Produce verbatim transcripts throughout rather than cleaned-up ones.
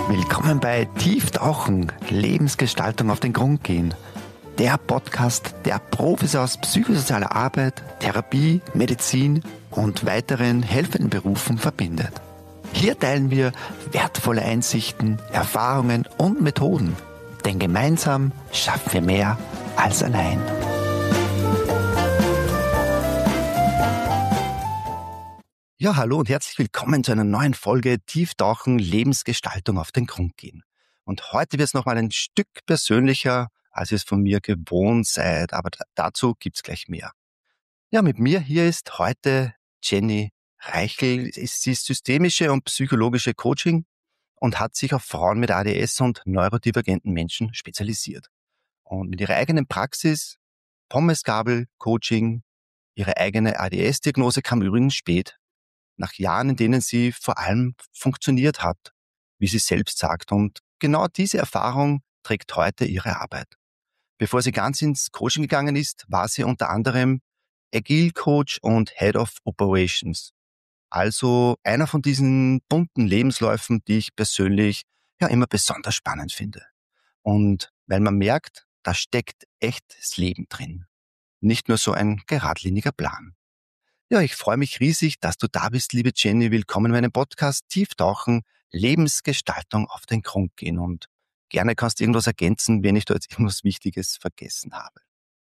Willkommen bei Tieftauchen, Lebensgestaltung auf den Grund gehen. Der Podcast, der Profis aus psychosozialer Arbeit, Therapie, Medizin und weiteren helfenden Berufen verbindet. Hier teilen wir wertvolle Einsichten, Erfahrungen und Methoden. Denn gemeinsam schaffen wir mehr als allein. Ja, hallo und herzlich willkommen zu einer neuen Folge Tieftauchen, Lebensgestaltung auf den Grund gehen. Und heute wird es nochmal ein Stück persönlicher, als ihr es von mir gewohnt seid, aber dazu gibt's gleich mehr. Ja, mit mir hier ist heute Jenny Reichel. Sie ist systemische und psychologische Coaching und hat sich auf Frauen mit A D S und neurodivergenten Menschen spezialisiert. Und mit ihrer eigenen Praxis, Pommesgabel-Coaching, ihre eigene A D S-Diagnose kam übrigens spät, nach Jahren, in denen sie vor allem funktioniert hat, wie sie selbst sagt. Und genau diese Erfahrung trägt heute ihre Arbeit. Bevor sie ganz ins Coaching gegangen ist, war sie unter anderem Agile Coach und Head of Operations. Also einer von diesen bunten Lebensläufen, die ich persönlich ja immer besonders spannend finde. Und weil man merkt, da steckt echtes Leben drin. Nicht nur so ein geradliniger Plan. Ja, ich freue mich riesig, dass du da bist, liebe Jenny. Willkommen in meinem Podcast Tieftauchen, Lebensgestaltung auf den Grund gehen. Und gerne kannst du irgendwas ergänzen, wenn ich da jetzt irgendwas Wichtiges vergessen habe.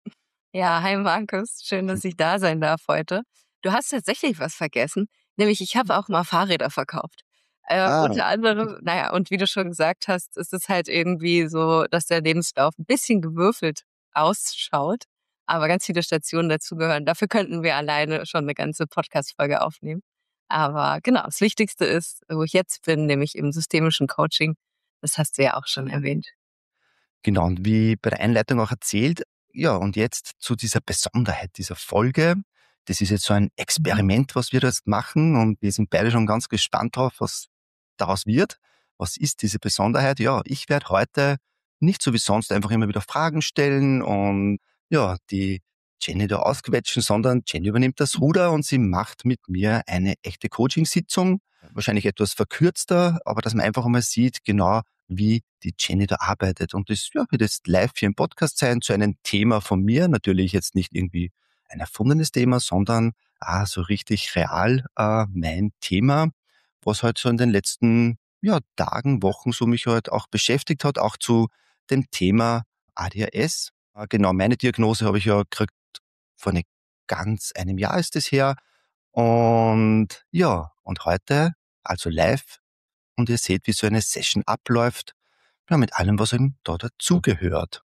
Ja, hi Markus, schön, dass ich da sein darf heute. Du hast tatsächlich was vergessen, nämlich ich habe auch mal Fahrräder verkauft. Äh, Ah. Unter anderem, naja, und wie du schon gesagt hast, ist es halt irgendwie so, dass der Lebenslauf ein bisschen gewürfelt ausschaut, aber ganz viele Stationen dazugehören. Dafür könnten wir alleine schon eine ganze Podcast-Folge aufnehmen. Aber genau, das Wichtigste ist, wo ich jetzt bin, nämlich im systemischen Coaching. Das hast du ja auch schon erwähnt. Genau, und wie bei der Einleitung auch erzählt, ja, und jetzt zu dieser Besonderheit dieser Folge. Das ist jetzt so ein Experiment, was wir da jetzt machen, und wir sind beide schon ganz gespannt drauf, was daraus wird. Was ist diese Besonderheit? Ja, ich werde heute nicht so wie sonst einfach immer wieder Fragen stellen und ja, die Jenny da ausquetschen, sondern Jenny übernimmt das Ruder und sie macht mit mir eine echte Coaching-Sitzung. Wahrscheinlich etwas verkürzter, aber dass man einfach mal sieht, genau wie die Jenny da arbeitet. Und das ja, wird jetzt live hier im Podcast sein zu einem Thema von mir. Natürlich jetzt nicht irgendwie ein erfundenes Thema, sondern ah, so richtig real äh, mein Thema, was halt so in den letzten ja, Tagen, Wochen so mich halt auch beschäftigt hat, auch zu dem Thema A D H S. Äh, genau, meine Diagnose habe ich ja gekriegt vor ne ganz einem Jahr ist es her. Und ja, und heute, also live, und ihr seht, wie so eine Session abläuft, ja, mit allem, was eben da dazugehört.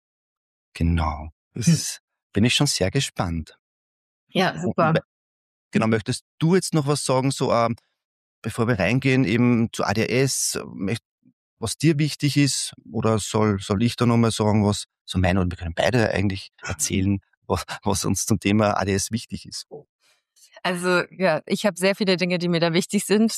Genau. Das ist, bin ich schon sehr gespannt. Ja, super. Und, genau, möchtest du jetzt noch was sagen, so, ähm, bevor wir reingehen, eben zu A D H S, möcht- was dir wichtig ist, oder soll, soll ich da nochmal sagen, was so mein, oder wir können beide eigentlich erzählen, was, was uns zum Thema A D H S wichtig ist. Also ja, ich habe sehr viele Dinge, die mir da wichtig sind.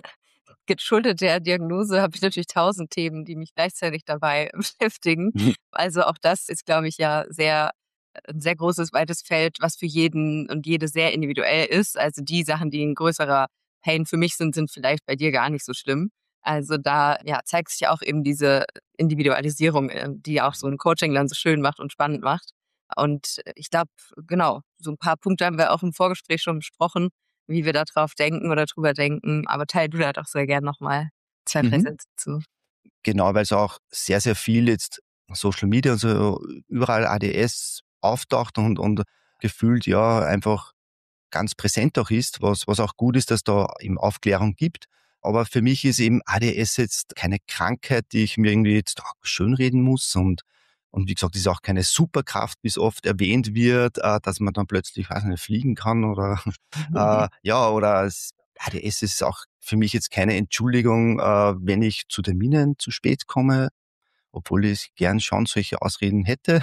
Geschuldet der Diagnose habe ich natürlich tausend Themen, die mich gleichzeitig dabei beschäftigen. Also auch das ist, glaube ich, ja sehr ein sehr großes, weites Feld, was für jeden und jede sehr individuell ist. Also die Sachen, die ein größerer Pain für mich sind, sind vielleicht bei dir gar nicht so schlimm. Also da ja, zeigt sich auch eben diese Individualisierung, äh, die auch so ein Coaching dann so schön macht und spannend macht. Und ich glaube, genau, so ein paar Punkte haben wir auch im Vorgespräch schon besprochen, wie wir da drauf denken oder drüber denken. Aber teil du da doch sehr gern nochmal zwei, drei Mhm. Sätze zu. Genau, weil es auch sehr, sehr viel jetzt Social Media und so überall A D S auftaucht und, und gefühlt ja einfach ganz präsent auch ist, was, was auch gut ist, dass da eben Aufklärung gibt. Aber für mich ist eben A D S jetzt keine Krankheit, die ich mir irgendwie jetzt auch schönreden muss. Und, und wie gesagt, es ist auch keine Superkraft, wie es oft erwähnt wird, äh, dass man dann plötzlich, weiß nicht, fliegen kann oder äh, ja, oder es, A D S ist auch für mich jetzt keine Entschuldigung, äh, wenn ich zu Terminen zu spät komme, obwohl ich gern schon solche Ausreden hätte.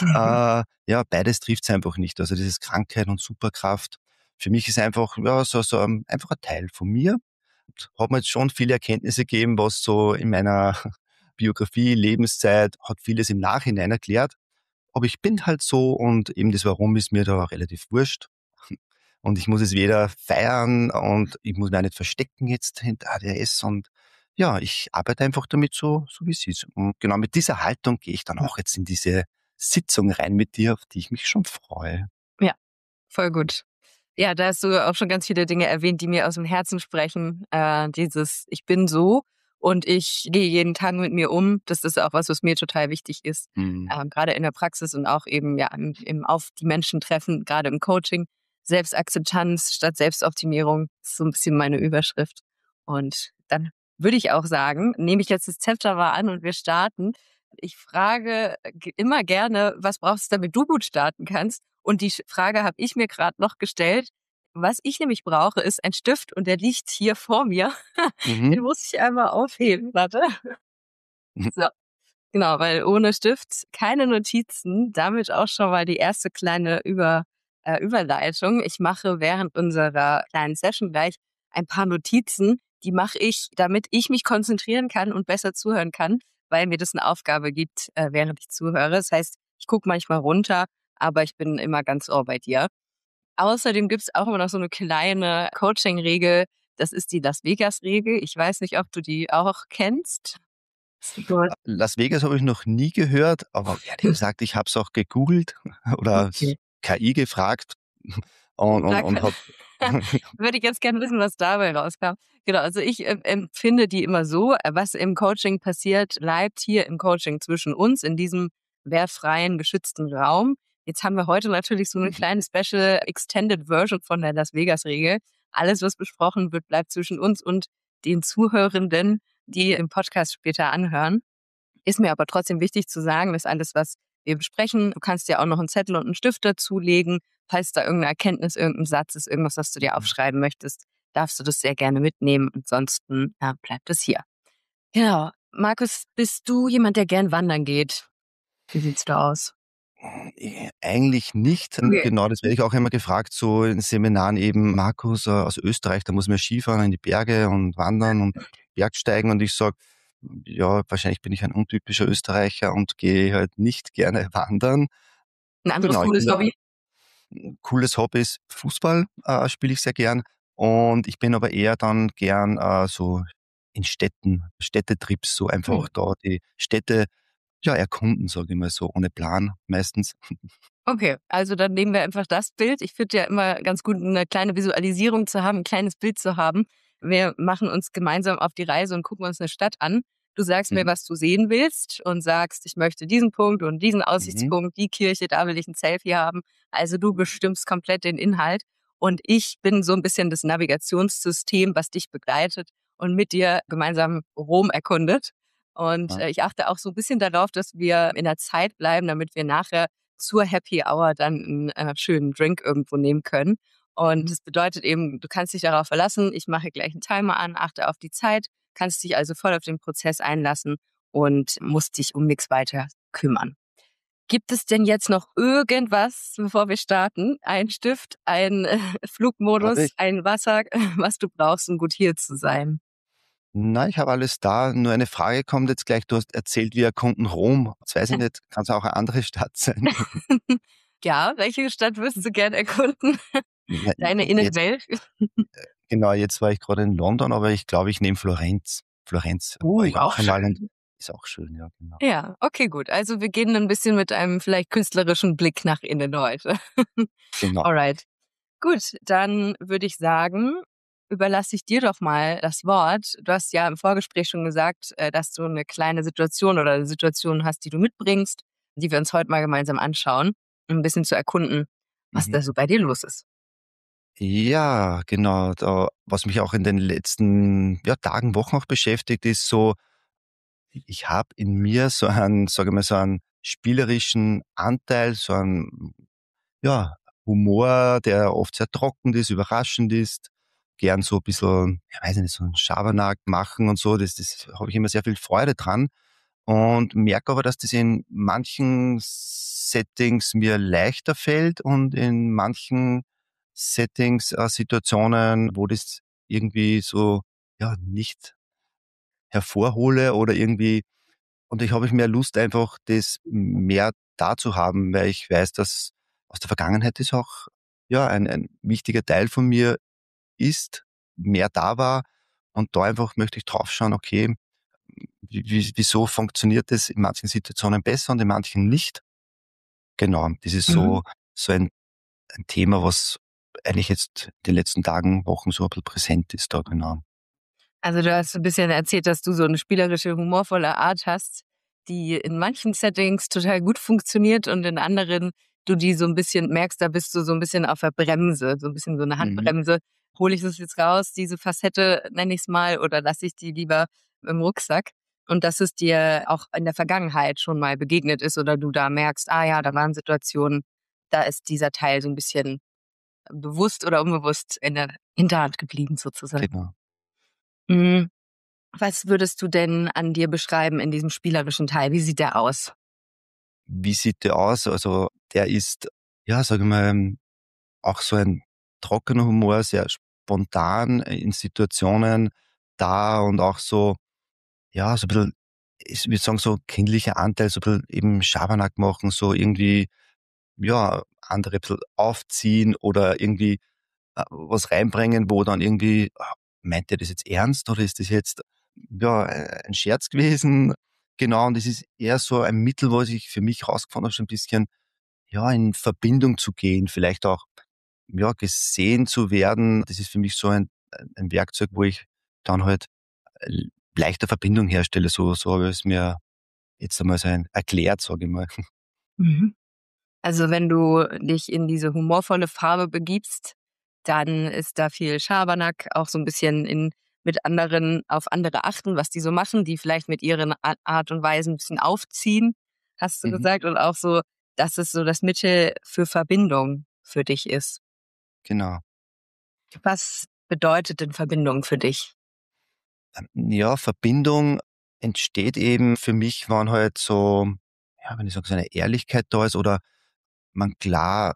äh, ja, beides trifft es einfach nicht. Also dieses Krankheit und Superkraft, für mich ist einfach ja, so, so ein, einfach ein Teil von mir. Hat mir jetzt schon viele Erkenntnisse gegeben, was so in meiner Biografie, Lebenszeit, hat vieles im Nachhinein erklärt. Aber ich bin halt so, und eben das Warum ist mir da relativ wurscht. Und ich muss es weder feiern und ich muss mich auch nicht verstecken jetzt hinter A D H S und ja, ich arbeite einfach damit so, so wie es ist. Und genau mit dieser Haltung gehe ich dann Ja. auch jetzt in diese Sitzung rein mit dir, auf die ich mich schon freue. Ja, voll gut. Ja, da hast du auch schon ganz viele Dinge erwähnt, die mir aus dem Herzen sprechen. Äh, dieses Ich bin so und ich gehe jeden Tag mit mir um. Das ist auch was, was mir total wichtig ist. Mhm. Ähm, gerade in der Praxis und auch eben ja im, im auf die Menschen treffen, gerade im Coaching. Selbstakzeptanz statt Selbstoptimierung ist so ein bisschen meine Überschrift. Und dann würde ich auch sagen, nehme ich jetzt das Zepter mal an und wir starten. Ich frage g- immer gerne, was brauchst du, damit du gut starten kannst? Und die Sch- Frage habe ich mir gerade noch gestellt. Was ich nämlich brauche, ist ein Stift und der liegt hier vor mir. Den Mhm. muss ich einmal aufheben. Warte. So. Genau, weil ohne Stift keine Notizen. Damit auch schon mal die erste kleine Über, äh, Überleitung. Ich mache während unserer kleinen Session gleich ein paar Notizen. Die mache ich, damit ich mich konzentrieren kann und besser zuhören kann, weil mir das eine Aufgabe gibt, äh, während ich zuhöre. Das heißt, ich gucke manchmal runter, aber ich bin immer ganz ohr bei dir. Außerdem gibt's auch immer noch so eine kleine Coaching-Regel. Das ist die Las Vegas-Regel. Ich weiß nicht, ob du die auch kennst. Gut. Las Vegas habe ich noch nie gehört, aber ehrlich gesagt, ich habe es auch gegoogelt oder s- Okay. K I gefragt und, und, Da und kann, habe würde ich jetzt gerne wissen, was dabei rauskam. Genau, also ich äh, empfinde die immer so, äh, was im Coaching passiert, bleibt hier im Coaching zwischen uns in diesem wertfreien, geschützten Raum. Jetzt haben wir heute natürlich so eine kleine Special Extended Version von der Las Vegas Regel. Alles, was besprochen wird, bleibt zwischen uns und den Zuhörenden, die im Podcast später anhören. Ist mir aber trotzdem wichtig zu sagen, dass alles, was wir besprechen, du kannst dir auch noch einen Zettel und einen Stift dazulegen. Falls da irgendeine Erkenntnis, irgendein Satz ist, irgendwas, was du dir aufschreiben möchtest, darfst du das sehr gerne mitnehmen. Ansonsten ja, bleibt es hier. Genau. Markus, bist du jemand, der gern wandern geht? Wie sieht's da aus? Äh, eigentlich nicht. Okay. Genau, das werde ich auch immer gefragt, so in Seminaren eben, Markus äh, aus Österreich, da muss man Skifahren in die Berge und wandern und Bergsteigen und ich sage, ja, wahrscheinlich bin ich ein untypischer Österreicher und gehe halt nicht gerne wandern. Ein anderes Genau, ich bin cooles da, Hobby? cooles Hobby ist Fußball, äh, spiele ich sehr gern und ich bin aber eher dann gern äh, so in Städten, Städtetrips, so einfach da die Städte ja erkunden, sage ich mal so, ohne Plan meistens. Okay, also dann nehmen wir einfach das Bild. Ich finde ja immer ganz gut, eine kleine Visualisierung zu haben, ein kleines Bild zu haben. Wir machen uns gemeinsam auf die Reise und gucken uns eine Stadt an. Du sagst mir, Mhm. was du sehen willst und sagst, ich möchte diesen Punkt und diesen Mhm. Aussichtspunkt, die Kirche, da will ich ein Selfie haben. Also du bestimmst komplett den Inhalt und ich bin so ein bisschen das Navigationssystem, was dich begleitet und mit dir gemeinsam Rom erkundet. Und Ja. äh, ich achte auch so ein bisschen darauf, dass wir in der Zeit bleiben, damit wir nachher zur Happy Hour dann einen äh, schönen Drink irgendwo nehmen können. Und das bedeutet eben, du kannst dich darauf verlassen, ich mache gleich einen Timer an, achte auf die Zeit, kannst dich also voll auf den Prozess einlassen und musst dich um nichts weiter kümmern. Gibt es denn jetzt noch irgendwas, bevor wir starten? Ein Stift, ein äh, Habe Flugmodus, ich? ein Wasser, was du brauchst, um gut hier zu sein? Nein, ich habe alles da. Nur eine Frage kommt jetzt gleich. Du hast erzählt, wir erkunden Rom. Jetzt weiß ich nicht, kann es auch eine andere Stadt sein? Ja, welche Stadt wirst du gern erkunden? Ja, Deine jetzt, Innenwelt? genau, jetzt war ich gerade in London, aber ich glaube, ich nehme Florenz. Florenz war Uh, ich auch auch einmal und schön. ist auch schön, ja, genau. Ja, okay, gut. Also wir gehen ein bisschen mit einem vielleicht künstlerischen Blick nach innen heute. Genau. Alright. Gut, dann würde ich sagen, überlasse ich dir doch mal das Wort. Du hast ja im Vorgespräch schon gesagt, äh, dass du eine kleine Situation oder eine Situation hast, die du mitbringst, die wir uns heute mal gemeinsam anschauen, um ein bisschen zu erkunden, was Mhm. da so bei dir los ist. Ja, genau. Da, was mich auch in den letzten ja, Tagen, Wochen auch beschäftigt, ist so, ich habe in mir so einen, sage ich mal, so einen spielerischen Anteil, so einen ja, Humor, der oft sehr trocken ist, überraschend ist, gern so ein bisschen, ja, weiß ich nicht, so 'n Schabernack machen und so, das das habe ich immer sehr viel Freude dran und merke aber, dass das in manchen Settings mir leichter fällt und in manchen Settings, äh, Situationen, wo das irgendwie so, ja, nicht hervorhole oder irgendwie und ich habe ich mehr Lust einfach, das mehr da zu haben, weil ich weiß, dass aus der Vergangenheit das auch, ja, ein ein wichtiger Teil von mir ist, mehr da war Und da einfach möchte ich draufschauen, okay, wie, wie, wieso funktioniert das in manchen Situationen besser und in manchen nicht? Genau, das ist Mhm. so, so ein, ein Thema, was eigentlich jetzt in den letzten Tagen, Wochen so ein bisschen präsent ist da, genau. Also du hast so ein bisschen erzählt, dass du so eine spielerische, humorvolle Art hast, die in manchen Settings total gut funktioniert und in anderen du die so ein bisschen merkst, da bist du so ein bisschen auf der Bremse, so ein bisschen so eine Mhm. Handbremse. Hole ich das jetzt raus, diese Facette, nenne ich's mal, oder lasse ich die lieber im Rucksack? Und dass es dir auch in der Vergangenheit schon mal begegnet ist oder du da merkst, ah ja, da waren Situationen, da ist dieser Teil so ein bisschen bewusst oder unbewusst in der Hinterhand geblieben sozusagen. Genau. Mhm. Was würdest du denn an dir beschreiben in diesem spielerischen Teil? Wie sieht der aus? Wie sieht der aus? Also der ist, ja, sage ich mal, auch so ein trockener Humor, sehr spontan in Situationen da und auch so, ja, so ein bisschen, ich würde sagen, so kindlicher Anteil, so ein bisschen eben Schabernack machen, so irgendwie, ja, andere ein bisschen aufziehen oder irgendwie äh, was reinbringen, wo dann irgendwie, ah, meint er das jetzt ernst oder ist das jetzt, ja, äh, ein Scherz gewesen? Genau, und das ist eher so ein Mittel, was ich für mich rausgefunden habe, so ein bisschen, ja, in Verbindung zu gehen, vielleicht auch, ja, gesehen zu werden. Das ist für mich so ein ein Werkzeug, wo ich dann halt äh, leichter Verbindung herstelle. So so habe ich es mir jetzt einmal so ein erklärt, sage ich mal. Mhm. Also wenn du dich in diese humorvolle Farbe begibst, dann ist da viel Schabernack, auch so ein bisschen in mit anderen auf andere achten, was die so machen, die vielleicht mit ihren A Art und Weise 'n bisschen aufziehen, hast du Mhm, gesagt, und auch so, dass es so das Mittel für Verbindung für dich ist. genau. Was bedeutet denn Verbindung für dich? Ähm, ja, Verbindung entsteht eben für mich, wenn halt so, ja, wenn ich sage, so eine Ehrlichkeit da ist oder man klar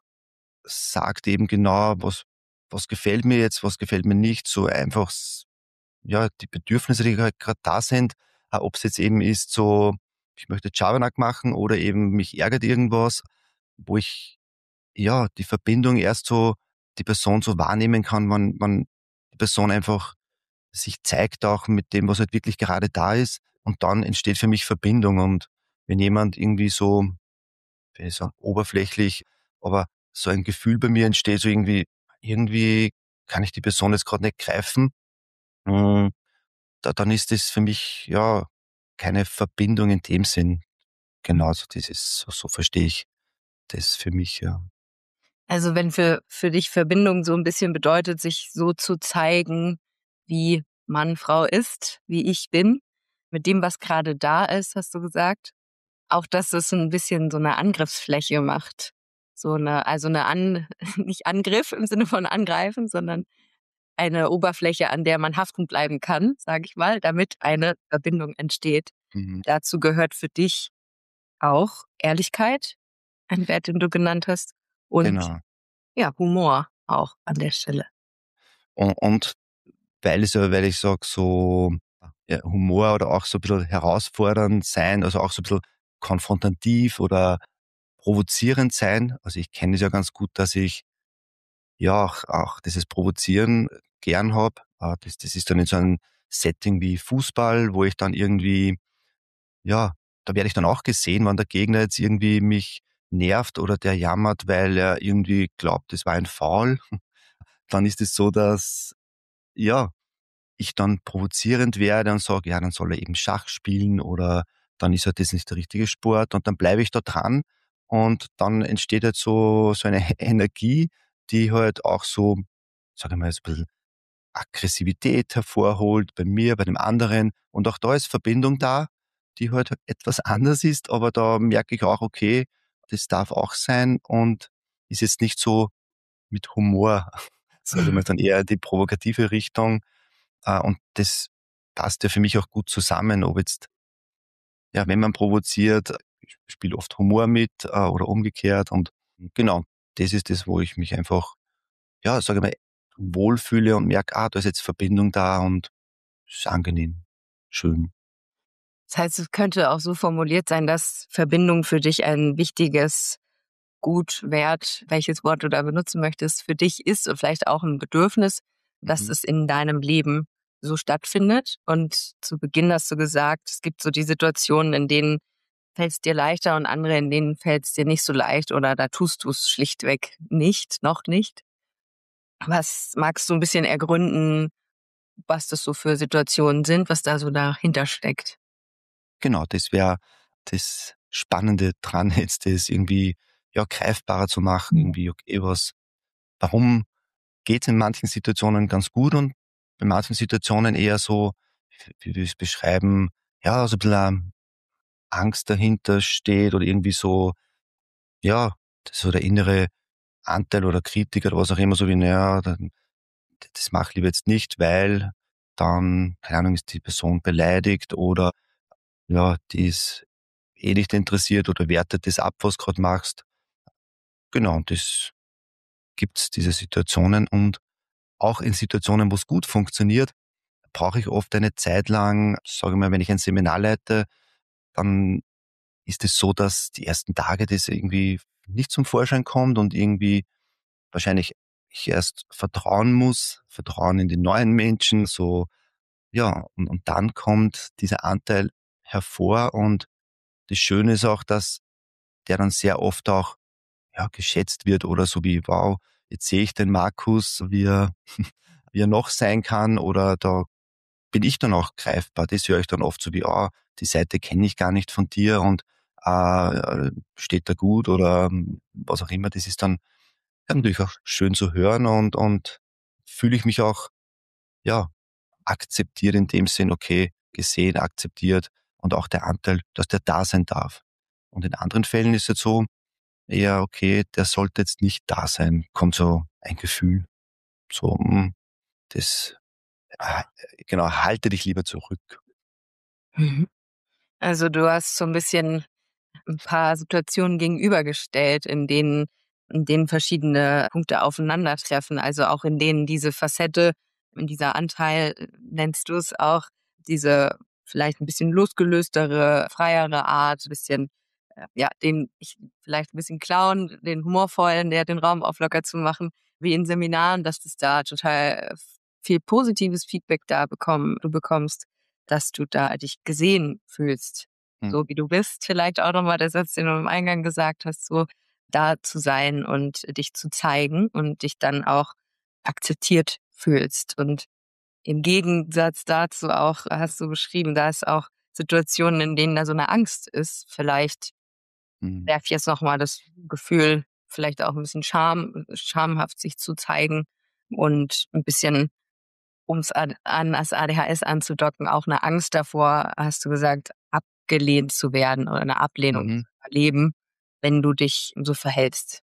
sagt eben genau, was was gefällt mir jetzt, was gefällt mir nicht, so einfach s ja, die Bedürfnisse, die halt grad da sind, äh, ob's jetzt eben ist so, ich möchte Schabernack machen oder eben mich ärgert irgendwas, wo ich, ja, die Verbindung erst so die Person so wahrnehmen kann, wenn wenn die Person einfach sich zeigt auch mit dem, was halt wirklich gerade da ist und dann entsteht für mich Verbindung und wenn jemand irgendwie so, wie soll ich sagen, oberflächlich, aber so ein Gefühl bei mir entsteht, so irgendwie irgendwie kann ich die Person jetzt grad nicht greifen, hm, da dann ist das für mich, ja, keine Verbindung in dem Sinn. Genau, so dieses so so verstehe ich das für mich, ja. Also, wenn für für dich Verbindung so ein bisschen bedeutet, sich so zu zeigen, wie Mann, Frau ist, wie ich bin, mit dem, was gerade da ist, hast du gesagt. Auch, dass es ein bisschen so eine Angriffsfläche macht. So eine also eine An nicht Angriff im Sinne von angreifen, sondern eine Oberfläche, an der man haften bleiben kann, sage ich mal, damit eine Verbindung entsteht. Mhm. Dazu gehört für dich auch Ehrlichkeit, ein Wert, den du genannt hast, und Genau. ja, Humor auch an der Stelle. Und und weil es ja weil ich sage so, ja, Humor oder auch so 'n bisschen herausfordernd sein, also auch so 'n bisschen konfrontativ oder provozierend sein. Also, ich kenne es ja ganz gut, dass ich, ja, auch auch dieses Provozieren gern habe. Äh, das das ist dann in so einem Setting wie Fußball, wo ich dann irgendwie, ja, da werde ich dann auch gesehen, wenn der Gegner jetzt irgendwie mich nervt oder der jammert, weil er irgendwie glaubt, es war ein Foul. Dann ist es so, dass, ja, ich dann provozierend werde und sage, ja, dann soll er eben Schach spielen oder dann ist halt das nicht der richtige Sport und dann bleibe ich da dran und dann entsteht halt so so eine Energie, die halt auch so, sage ich mal, so 'n bisschen Aggressivität hervorholt bei mir, bei dem anderen und auch da ist Verbindung da, die halt etwas anders ist, aber da merke ich auch, okay, das darf auch sein und ist jetzt nicht so mit Humor, sage ich mal, dann eher die provokative Richtung, äh, und das passt ja für mich auch gut zusammen, ob jetzt, ja, wenn man provoziert, ich spiele oft Humor mit, äh, oder umgekehrt und genau, das ist das, wo ich mich einfach, ja, sage ich mal, wohlfühle und merke, ah, da ist jetzt Verbindung da und ist angenehm, schön. Das heißt, es könnte auch so formuliert sein, dass Verbindung für dich ein wichtiges Gut, Wert, welches Wort du da benutzen möchtest, für dich ist und vielleicht auch ein Bedürfnis, das Mhm. es in deinem Leben so stattfindet. Und zu Beginn hast du gesagt, es gibt so die Situationen, in denen fällt es dir leichter und andere, in denen fällt es dir nicht so leicht oder da tust du es schlichtweg nicht, noch nicht. Was magst du ein bisschen ergründen, was das so für Situationen sind, was da so dahinter steckt? Genau, das wäre das Spannende dran, jetzt das irgendwie, ja, greifbarer zu machen, irgendwie, okay, was warum geht's in manchen Situationen ganz gut und in manchen Situationen eher so, wie wir es beschreiben, ja, so ein bisschen Angst dahinter steht oder irgendwie so, ja, so der innere Anteil oder Kritiker oder was auch immer, so wie, naja, dann, das mach lieber jetzt nicht, weil dann, keine Ahnung, ist die Person beleidigt oder ja, die ist eh nicht interessiert oder wertet das ab, was du gerade machst. Genau, und das gibt's diese Situationen und auch in Situationen, wo es gut funktioniert, brauche ich oft eine Zeit lang, sage ich mal, wenn ich ein Seminar leite, dann ist es so, dass die ersten Tage das irgendwie nicht zum Vorschein kommt und irgendwie wahrscheinlich ich erst vertrauen muss, Vertrauen in die neuen Menschen, so, ja, und, und dann kommt dieser Anteil hervor und das Schöne ist auch, dass der dann sehr oft auch, ja, geschätzt wird oder so wie, wow, jetzt sehe ich den Markus, wie er, wie er noch sein kann oder da bin ich dann auch greifbar. Das höre ich dann oft so wie, ah, die Seite kenne ich gar nicht von dir und äh, steht da gut oder ähm, was auch immer. Das ist dann ja, natürlich auch schön zu hören und, und fühle ich mich auch, ja, akzeptiert in dem Sinn, okay, gesehen, akzeptiert und auch der Anteil, dass der da sein darf. Und in anderen Fällen ist es so, eher, okay, der sollte jetzt nicht da sein. Kommt so ein Gefühl, so, hm, das, äh, genau, halte dich lieber zurück. Mhm. Also, du hast so ein bisschen ein paar Situationen gegenübergestellt, in denen in denen verschiedene Punkte aufeinandertreffen, also auch in denen diese Facette, in dieser Anteil, äh, nennst du es auch, diese vielleicht ein bisschen losgelöstere, freiere Art, bisschen, äh, ja, den ich vielleicht ein bisschen Clown, den humorvollen, der den Raum auflockert zu machen, wie in Seminaren, dass das da total äh, viel positives Feedback da bekommen du bekommst, dass du da dich gesehen fühlst, Hm. so wie du bist. Vielleicht auch noch mal der Satz, den du im Eingang gesagt hast, so da zu sein und dich zu zeigen und dich dann auch akzeptiert fühlst. Und im Gegensatz dazu auch hast du beschrieben, da ist auch Situationen, in denen da so eine Angst ist. Vielleicht Mhm. werfe ich jetzt noch mal das Gefühl, vielleicht auch ein bisschen Scham schamhaft sich zu zeigen und ein bisschen, um's an an das A D H S anzudocken, auch eine Angst davor, hast du gesagt, abgelehnt zu werden oder eine Ablehnung Mhm. zu erleben, wenn du dich so verhältst.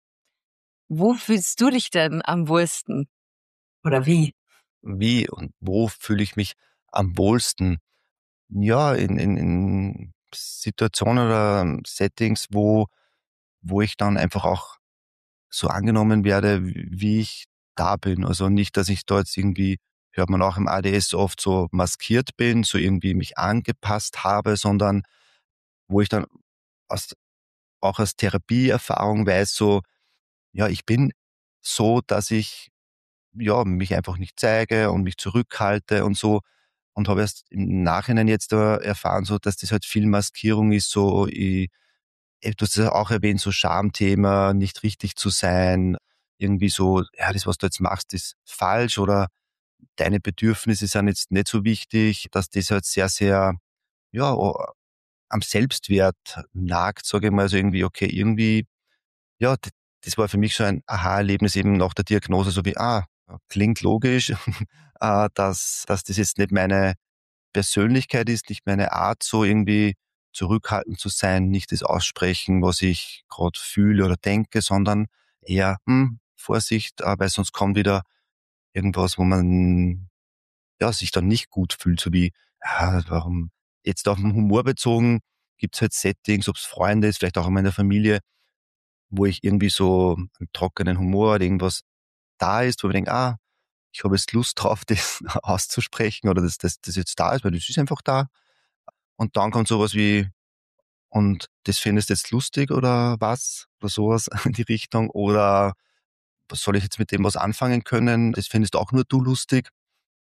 Wo fühlst du dich denn am wohlsten oder wie? Wie und wo fühle ich mich am wohlsten? Ja, in, in, in Situationen oder Settings, wo, wo ich dann einfach auch so angenommen werde, wie ich da bin. Also nicht, dass ich da jetzt irgendwie, hört man auch im A D S oft so maskiert bin, so irgendwie mich angepasst habe, sondern wo ich dann aus, auch aus Therapieerfahrung weiß, so, ja, ich bin so, dass ich, ja, mich einfach nicht zeige und mich zurückhalte und so. Und habe erst im Nachhinein jetzt da erfahren, so, dass das halt viel Maskierung ist, so, ich, äh, du hast ja auch erwähnt, so Schamthema, nicht richtig zu sein, irgendwie so, ja, das, was du jetzt machst, ist falsch oder deine Bedürfnisse sind jetzt nicht so wichtig, dass das halt sehr, sehr, ja, o- am Selbstwert nagt, sage ich mal, also irgendwie, okay, irgendwie, ja, d- das war für mich so ein Aha-Erlebnis eben nach der Diagnose, so wie, ah, klingt logisch, äh, dass, dass das jetzt nicht meine Persönlichkeit ist, nicht meine Art, so irgendwie zurückhaltend zu sein, nicht das aussprechen, was ich gerade fühle oder denke, sondern eher, hm, Vorsicht, äh, weil sonst kommt wieder irgendwas, wo man ja sich dann nicht gut fühlt, so wie, ja, warum jetzt auf den Humor bezogen, gibt's halt Settings, ob's Freunde ist, vielleicht auch in meiner Familie, wo ich irgendwie so einen trockenen Humor oder irgendwas da ist, wo ich denke, ah, ich habe jetzt Lust drauf, das auszusprechen oder dass das, das jetzt da ist, weil das ist einfach da. Und dann kommt sowas wie, und das findest du jetzt lustig oder was? Oder sowas in die Richtung. Oder was soll ich jetzt mit dem was anfangen können? Das findest auch nur du lustig.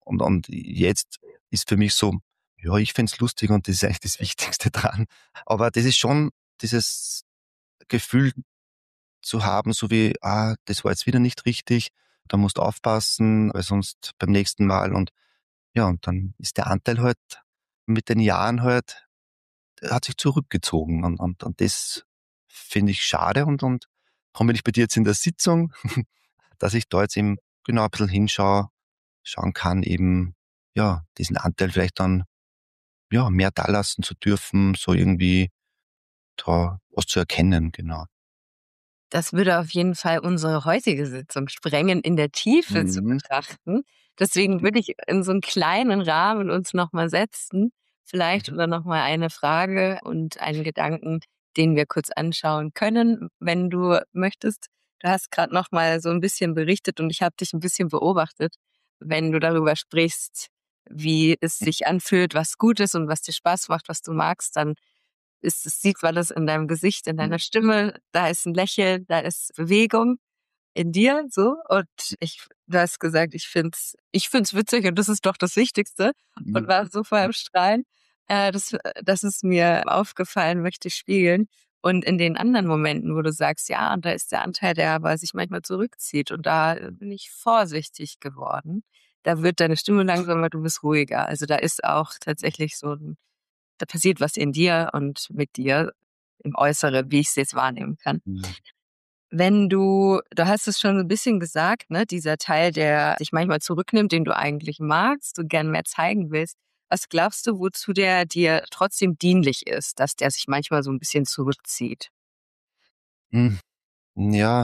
Und, und jetzt ist für mich so, ja, ich find's lustig und das ist eigentlich das Wichtigste dran. Aber das ist schon dieses Gefühl zu haben, so wie, ah, das war jetzt wieder nicht richtig, da musst du aufpassen, weil sonst beim nächsten Mal und ja, und dann ist der Anteil halt mit den Jahren halt, der hat sich zurückgezogen und, und, und das finde ich schade und, und darum bin ich bei dir jetzt in der Sitzung, dass ich da jetzt eben genau ein bisschen hinschaue, schauen kann, eben, ja, diesen Anteil vielleicht dann, ja, mehr da lassen zu dürfen, so irgendwie da was zu erkennen, genau. Das würde auf jeden Fall unsere heutige Sitzung sprengen, in der Tiefe zu Mhm. betrachten. Deswegen würde ich in so einen kleinen Rahmen uns noch mal setzen, vielleicht Mhm. oder noch mal eine Frage und einen Gedanken, den wir kurz anschauen können, wenn du möchtest. Du hast gerade noch mal so ein bisschen berichtet und ich habe dich ein bisschen beobachtet, wenn du darüber sprichst, wie es sich anfühlt, was gut ist und was dir Spaß macht, was du magst, dann ist es sieht man das in deinem Gesicht, in deiner Stimme, da ist ein Lächeln, da ist Bewegung in dir so und ich du hast gesagt: „Ich finde es ich finde es witzig und das ist doch das Wichtigste“ und Mhm. war so voll im Strahlen. Äh, das äh, das ist mir aufgefallen, möchte ich spiegeln. Und in den anderen Momenten, wo du sagst: „Ja, und da ist der Anteil, der aber sich manchmal zurückzieht und da äh, bin ich vorsichtig geworden.“ Da wird deine Stimme langsamer, du bist ruhiger. Also, da ist auch tatsächlich so 'n da passiert was in dir und mit dir im Äußeren, wie ich es jetzt wahrnehmen kann. Mhm. Wenn du du hast es schon so 'n bisschen gesagt, ne, dieser Teil, der sich manchmal zurücknimmt, den du eigentlich magst und gern mehr zeigen willst. Was glaubst du, wozu der dir trotzdem dienlich ist, dass der sich manchmal so 'n bisschen zurückzieht? Hm, ja,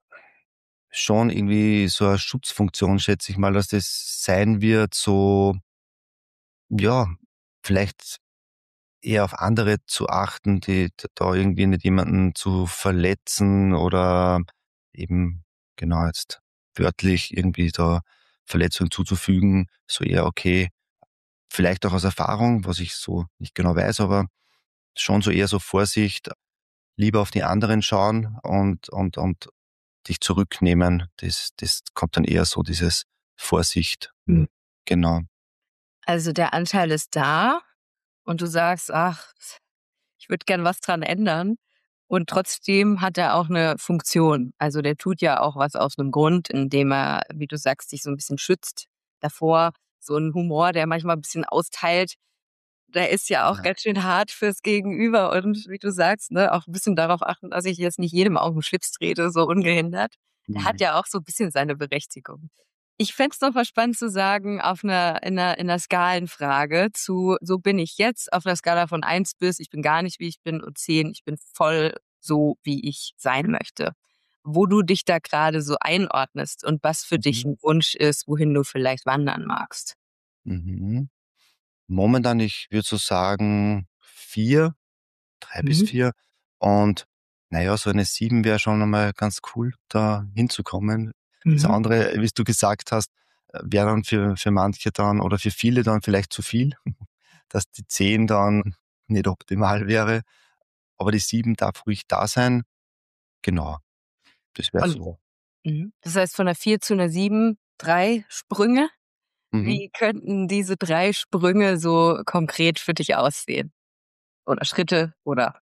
schon irgendwie so eine Schutzfunktion, schätze ich mal, dass das sein wird, so, ja, vielleicht eher auf andere zu achten, die d da irgendwie nicht jemanden zu verletzen oder eben, genau, jetzt wörtlich irgendwie da Verletzungen zuzufügen, so eher okay, vielleicht auch aus Erfahrung, was ich so nicht genau weiß, aber schon so eher so Vorsicht, lieber auf die anderen schauen und und und dich zurücknehmen. Das das kommt dann eher so dieses Vorsicht. Mhm. Genau. Also, der Anteil ist da und du sagst: „Ach, ich würde gern was dran ändern.“ Und trotzdem hat er auch 'ne Funktion. Also, der tut ja auch was aus 'nem Grund, indem er, wie du sagst, dich so 'n bisschen schützt davor. So 'n Humor, der manchmal 'n bisschen austeilt, der ist ja auch Ja. ganz schön hart fürs Gegenüber und wie du sagst, ne, auch 'n bisschen darauf achten, dass ich jetzt nicht jedem auf'n Schlips trete, so ungehindert. Der hat Mhm. ja auch so 'n bisschen seine Berechtigung. Ich fände es noch mal spannend zu sagen auf 'ner in 'ner in 'ner Skalenfrage zu: „So bin ich jetzt“, auf 'ner Skala von eins bis: „Ich bin gar nicht, wie ich bin“ und zehn: „Ich bin voll so, wie ich sein möchte.“ Wo du dich da grade so einordnest und was für dich Mhm. 'n Wunsch ist, wohin du vielleicht wandern magst. Mhm. Momentan, ich würde so sagen vier, drei bis Mhm. vier und na ja, so eine sieben wäre schon einmal ganz cool, da hinzukommen. Das Mhm. andere, wie du gesagt hast, äh, wäre dann für für manche dann oder für viele dann vielleicht zu viel, dass die zehn dann nicht optimal wäre, aber die sieben darf ruhig da sein. Genau, das wäre Und so. mhm. Das heißt von 'ner vier zu 'ner sieben, drei Sprünge? Mhm. Wie könnten diese drei Sprünge so konkret für dich aussehen? Oder Schritte oder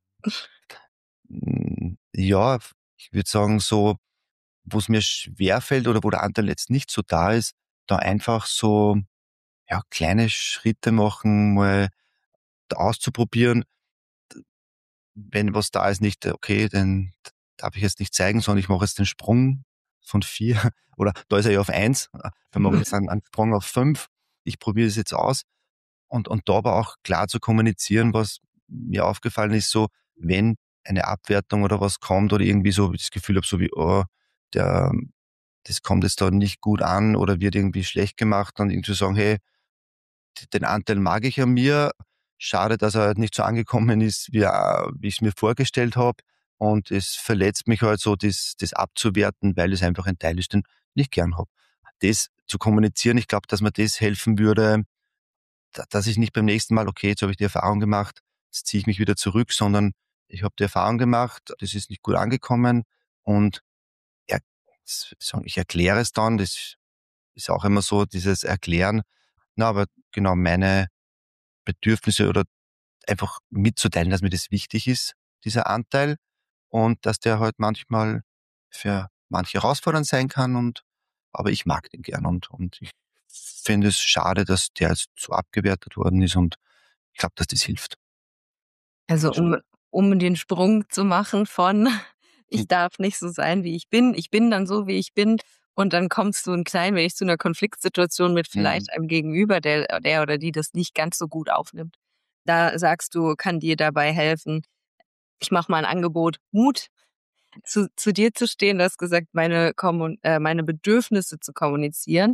Hm, ja, ich würde sagen, so, wo's mir schwerfällt oder wo der Anteil jetzt nicht so da ist, da einfach so, ja, kleine Schritte machen, mal auszuprobieren. Wenn was da ist, nicht, okay, den darf ich jetzt nicht zeigen, sondern ich mache jetzt den Sprung von vier oder da ist er ja auf eins, dann mache ich jetzt einen einen Sprung auf fünf. Ich probiere es jetzt aus und und da aber auch klar zu kommunizieren, was mir aufgefallen ist, so, wenn eine Abwertung oder was kommt oder irgendwie so das Gefühl habe, so wie: „Oh, der das kommt jetzt da nicht gut an oder wird irgendwie schlecht gemacht“, dann irgendwie sagen: „Hey, den Anteil mag ich an mir. Schade, dass er halt nicht so angekommen ist, wie er wie ich's mir vorgestellt habe. Und es verletzt mich halt so, das das abzuwerten, weil es einfach ein Teil ist, den ich nicht gern habe.“ Das zu kommunizieren, ich glaube, dass mir das helfen würde, da dass ich nicht beim nächsten Mal: „Okay, jetzt habe ich die Erfahrung gemacht, jetzt ziehe ich mich wieder zurück“, sondern ich habe die Erfahrung gemacht, das ist nicht gut angekommen und er sagen, ich erkläre es dann, das ist auch immer so dieses Erklären, na, aber genau meine Bedürfnisse oder einfach mitzuteilen, dass mir das wichtig ist, dieser Anteil, und dass der halt manchmal für manche herausfordernd sein kann, und aber ich mag den gern, und, und ich finde es schade, dass der jetzt so abgewertet worden ist, und ich glaube, dass das hilft. Also um, um den Sprung zu machen von Hm. ich darf nicht so sein, wie ich bin, ich bin dann so, wie ich bin, und dann kommst du ein klein wenig zu einer Konfliktsituation mit Mhm. vielleicht einem Gegenüber, der, der oder die das nicht ganz so gut aufnimmt. Da sagst du, kann dir dabei helfen, ich mache mal ein Angebot, Mut zu, zu dir zu stehen. Du hast gesagt, meine, Kommun äh, meine Bedürfnisse zu kommunizieren.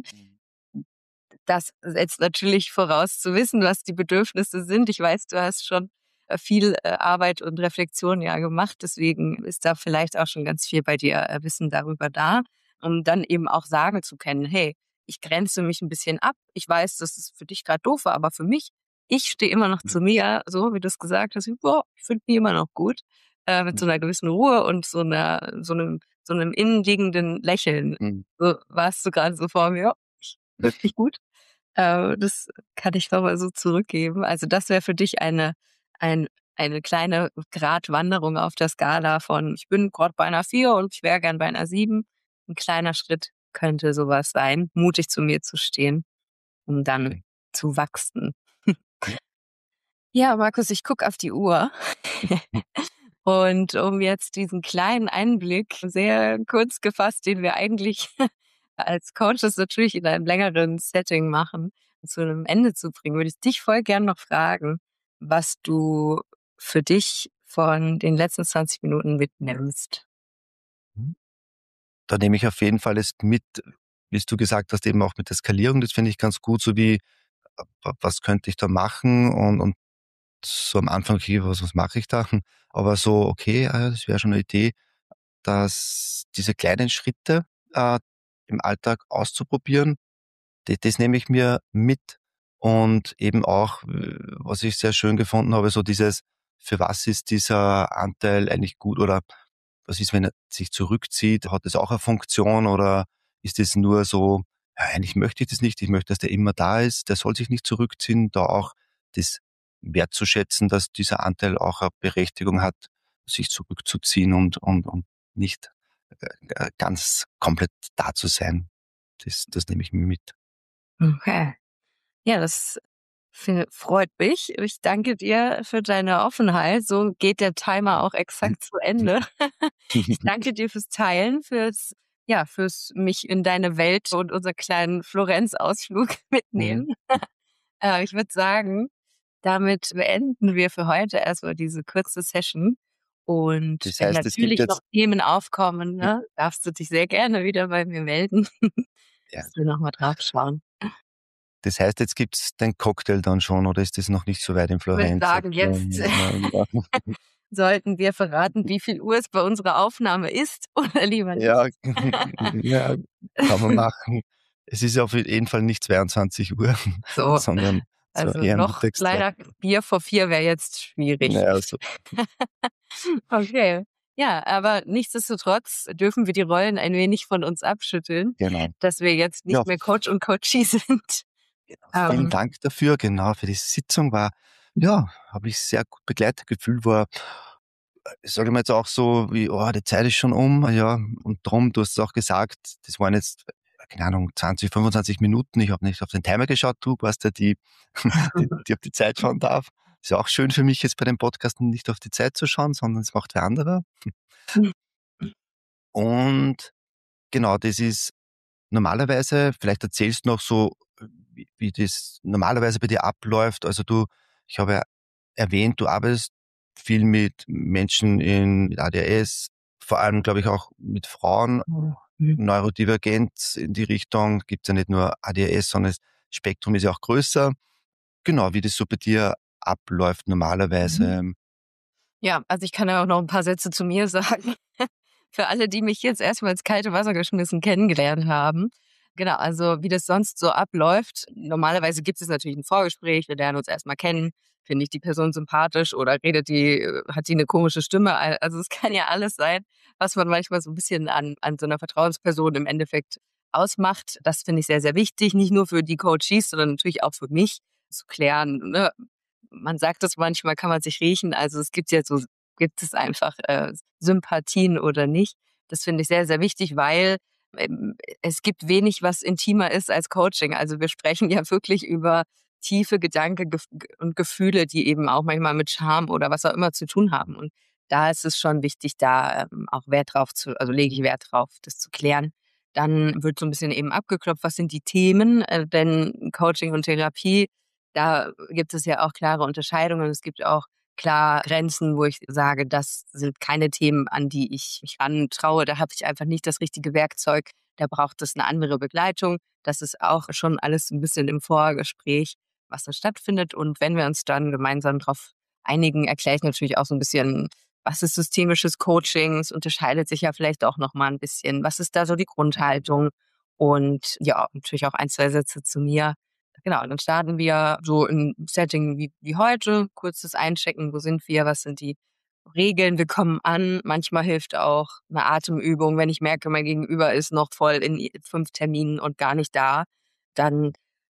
Das setzt natürlich voraus zu wissen, was die Bedürfnisse sind. Ich weiß, du hast schon äh, viel äh, Arbeit und Reflexion ja gemacht, deswegen ist da vielleicht auch schon ganz viel bei dir äh, Wissen darüber da, um dann eben auch sagen zu können, hey, ich grenze mich ein bisschen ab. Ich weiß, das ist für dich gerade doof war, aber für mich, ich stehe immer noch zu mir, so wie du es gesagt hast, boah, ich finde mich immer noch gut, äh, mit so einer gewissen Ruhe und so einer, so einem, so einem innenliegenden Lächeln. Mhm. So warst du gerade so vor mir, ja, ich finde mich gut. Äh, das kann ich noch mal so zurückgeben. Also das wäre für dich eine, ein, eine kleine Gratwanderung auf der Skala von, ich bin gerade bei einer vier und ich wäre gern bei einer sieben. Ein kleiner Schritt könnte sowas sein, mutig zu mir zu stehen, um dann Okay. zu wachsen. Ja. Ja, Markus, ich gucke auf die Uhr. Und um jetzt diesen kleinen Einblick, sehr kurz gefasst, den wir eigentlich als Coaches natürlich in einem längeren Setting machen, zu einem Ende zu bringen, würde ich dich voll gern noch fragen, was du für dich von den letzten zwanzig Minuten mitnimmst. Mhm. Da nehme ich auf jeden Fall jetzt mit, wie du gesagt hast, eben auch mit der Skalierung, das finde ich ganz gut, so wie, äh, was könnte ich da machen, und, und so am Anfang, okay, was, was mache ich da? Aber so, okay, ah ja, das wäre schon eine Idee, dass diese kleinen Schritte äh, im Alltag auszuprobieren, das, das nehme ich mir mit, und eben auch, äh, was ich sehr schön gefunden habe, so dieses, für was ist dieser Anteil eigentlich gut, oder was ist, wenn er sich zurückzieht, hat das auch eine Funktion, oder ist es nur so, ja, eigentlich möchte ich das nicht, ich möchte, dass der immer da ist, der soll sich nicht zurückziehen, da auch das wertzuschätzen, dass dieser Anteil auch eine Berechtigung hat, sich zurückzuziehen, und, und, und nicht äh, ganz komplett da zu sein. Das, das nehme ich mir mit. Okay. Ja, das fi- freut mich. Ich danke dir für deine Offenheit. So geht der Timer auch exakt zu Ende. Ich danke dir fürs Teilen, fürs, ja, fürs mich in deine Welt und unseren kleinen Florenz-Ausflug mitnehmen. Äh, ich würde sagen, damit beenden wir für heute erstmal diese kurze Session. Und Das wenn heißt, es gibt natürlich noch jetzt, Themen aufkommen, ne, darfst du dich sehr gerne wieder bei mir melden, ja, dass wir nochmal drauf schauen. das heißt, jetzt gibt's den Cocktail dann schon, oder ist das noch nicht so weit in Ich würde Florenz? sagen, jetzt Ja, sollten wir verraten, wie viel Uhr es bei unserer Aufnahme ist oder lieber nicht. ja, ja, kann man machen. Es ist auf jeden Fall nicht zweiundzwanzig Uhr, So, sondern so also eher noch Mittagszeit. leider Bier vor vier wäre jetzt schwierig. Ja, also, Okay. Ja, aber nichtsdestotrotz dürfen wir die Rollen ein wenig von uns abschütteln, genau. dass wir jetzt Ja, nicht mehr Coach und Coachie sind. genau. Vielen Ähm, Dank dafür, genau, für die Sitzung war, ja, habe ich sehr gut begleitet. Gefühl war, sage ich mal jetzt auch so wie, oh, die Zeit ist schon um, ja, und drum, du hast es auch gesagt, das waren jetzt, keine Ahnung, zwanzig, fünfundzwanzig Minuten. Ich habe nicht auf den Timer geschaut, du warst ja die, die, die auf die Zeit schauen darf. Ist ja auch schön für mich, jetzt bei dem Podcast nicht auf die Zeit zu schauen, sondern es macht wer anderer. Und genau, das ist normalerweise, vielleicht erzählst du noch so, wie, wie das normalerweise bei dir abläuft. Also du, ich habe ja erwähnt, du arbeitest viel mit Menschen in mit A D H S, vor allem, glaube ich, auch mit Frauen. Neurodivergenz in die Richtung gibt's ja nicht nur A D H S, sondern das Spektrum ist ja auch größer. Genau, wie das so bei dir abläuft normalerweise. ja, also ich kann ja auch noch ein paar Sätze zu mir sagen. Für alle, die mich jetzt erstmal ins kalte Wasser geschmissen kennengelernt haben. Genau, also wie das sonst so abläuft. Normalerweise gibt es natürlich ein Vorgespräch, wir lernen uns erstmal kennen. Finde ich die Person sympathisch oder redet die, äh, hat die eine komische Stimme? Also es kann ja alles sein, was man manchmal so ein bisschen an, an so einer Vertrauensperson im Endeffekt ausmacht. Das finde ich sehr, sehr wichtig, nicht nur für die Coaches, sondern natürlich auch für mich zu klären. Ne? Man sagt das manchmal, kann man sich riechen. Also es gibt ja so, gibt es einfach äh, Sympathien oder nicht. Das finde ich sehr, sehr wichtig, weil ähm, es gibt wenig, was intimer ist als Coaching. Also wir sprechen ja wirklich über tiefe Gedanken und Gefühle, die eben auch manchmal mit Scham oder was auch immer zu tun haben. Und da ist es schon wichtig, da ähm, auch Wert drauf zu, also lege ich Wert drauf, das zu klären. Dann wird so ein bisschen eben abgeklopft, was sind die Themen, äh, denn Coaching und Therapie, da gibt es ja auch klare Unterscheidungen. Es gibt auch klar Grenzen, wo ich sage, das sind keine Themen, an die ich mich rantraue. Da habe ich einfach nicht das richtige Werkzeug. Da braucht es eine andere Begleitung. Das ist auch schon alles ein bisschen im Vorgespräch, was da stattfindet. Und wenn wir uns dann gemeinsam darauf einigen, erkläre ich natürlich auch so ein bisschen, was ist systemisches Coaching? Es unterscheidet sich ja vielleicht auch noch mal ein bisschen. Was ist da so die Grundhaltung? Und ja, natürlich auch ein, zwei Sätze zu mir. Genau, dann starten wir so im Setting wie, wie heute. Kurzes Einchecken, wo sind wir, was sind die Regeln, wir kommen an. Manchmal hilft auch eine Atemübung, wenn ich merke, mein Gegenüber ist noch voll in fünf Terminen und gar nicht da. Dann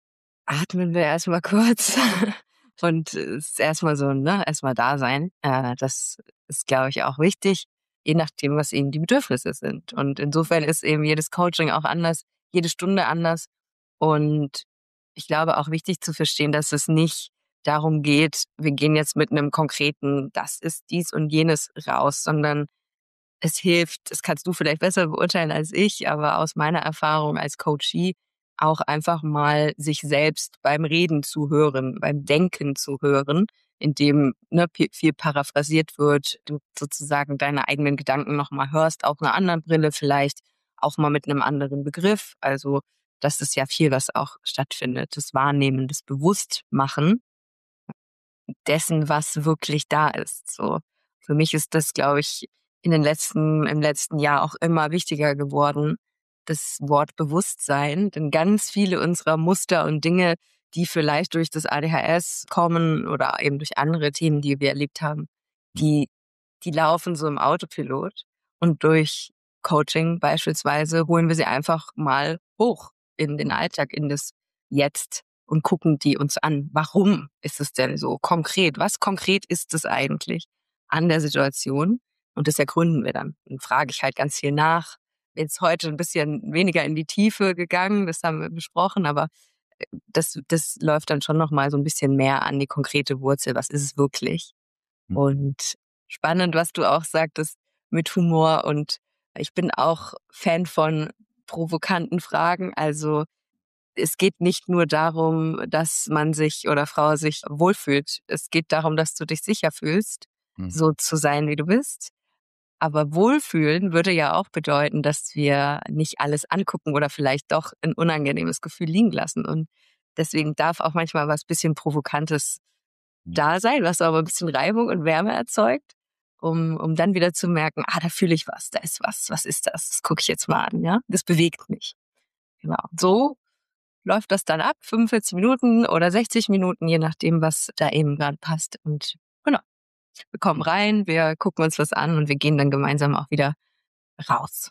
atmen wir erstmal kurz und es ist erstmal so, ne, erstmal da sein. Äh, das ist, glaube ich, auch wichtig, je nachdem, was eben die Bedürfnisse sind. Und insofern ist eben jedes Coaching auch anders, jede Stunde anders. Und ich glaube auch wichtig zu verstehen, dass es nicht darum geht, wir gehen jetzt mit einem konkreten, das ist dies und jenes raus, sondern es hilft, das kannst du vielleicht besser beurteilen als ich, aber aus meiner Erfahrung als Coachie auch einfach mal sich selbst beim Reden zu hören, beim Denken zu hören, indem ne, viel paraphrasiert wird, du sozusagen deine eigenen Gedanken nochmal hörst, auf einer anderen Brille vielleicht, auch mal mit einem anderen Begriff. Also das ist ja viel, was auch stattfindet, das Wahrnehmen, das Bewusstmachen dessen, was wirklich da ist. So, für mich ist das, glaube ich, in den letzten, im letzten Jahr auch immer wichtiger geworden, das Wort Bewusstsein. Denn ganz viele unserer Muster und Dinge, die vielleicht durch das A D H S kommen oder eben durch andere Themen, die wir erlebt haben, die, die laufen so im Autopilot. Und durch Coaching beispielsweise holen wir sie einfach mal hoch in den Alltag, in das Jetzt und gucken die uns an. Warum ist es denn so konkret? Was konkret ist es eigentlich an der Situation? Und das ergründen wir dann. Dann frage ich halt ganz viel nach. Jetzt heute ein bisschen weniger in die Tiefe gegangen, das haben wir besprochen, aber das, das läuft dann schon nochmal so ein bisschen mehr an die konkrete Wurzel. Was ist es wirklich? Und spannend, was du auch sagtest mit Humor. Und ich bin auch Fan von provokanten Fragen. Also es geht nicht nur darum, dass man sich oder Frau sich wohlfühlt. Es geht darum, dass du dich sicher fühlst, Mhm. so zu sein, wie du bist. Aber Wohlfühlen würde ja auch bedeuten, dass wir nicht alles angucken oder vielleicht doch ein unangenehmes Gefühl liegen lassen. Und deswegen darf auch manchmal was bisschen Provokantes da sein, was aber ein bisschen Reibung und Wärme erzeugt, um, um dann wieder zu merken, ah, da fühle ich was, da ist was, was ist das? Das gucke ich jetzt mal an, ja? Das bewegt mich. Genau. So läuft das dann ab, fünfundvierzig Minuten oder sechzig Minuten, je nachdem, was da eben gerade passt. Und genau, wir kommen rein, wir gucken uns was an und wir gehen dann gemeinsam auch wieder raus.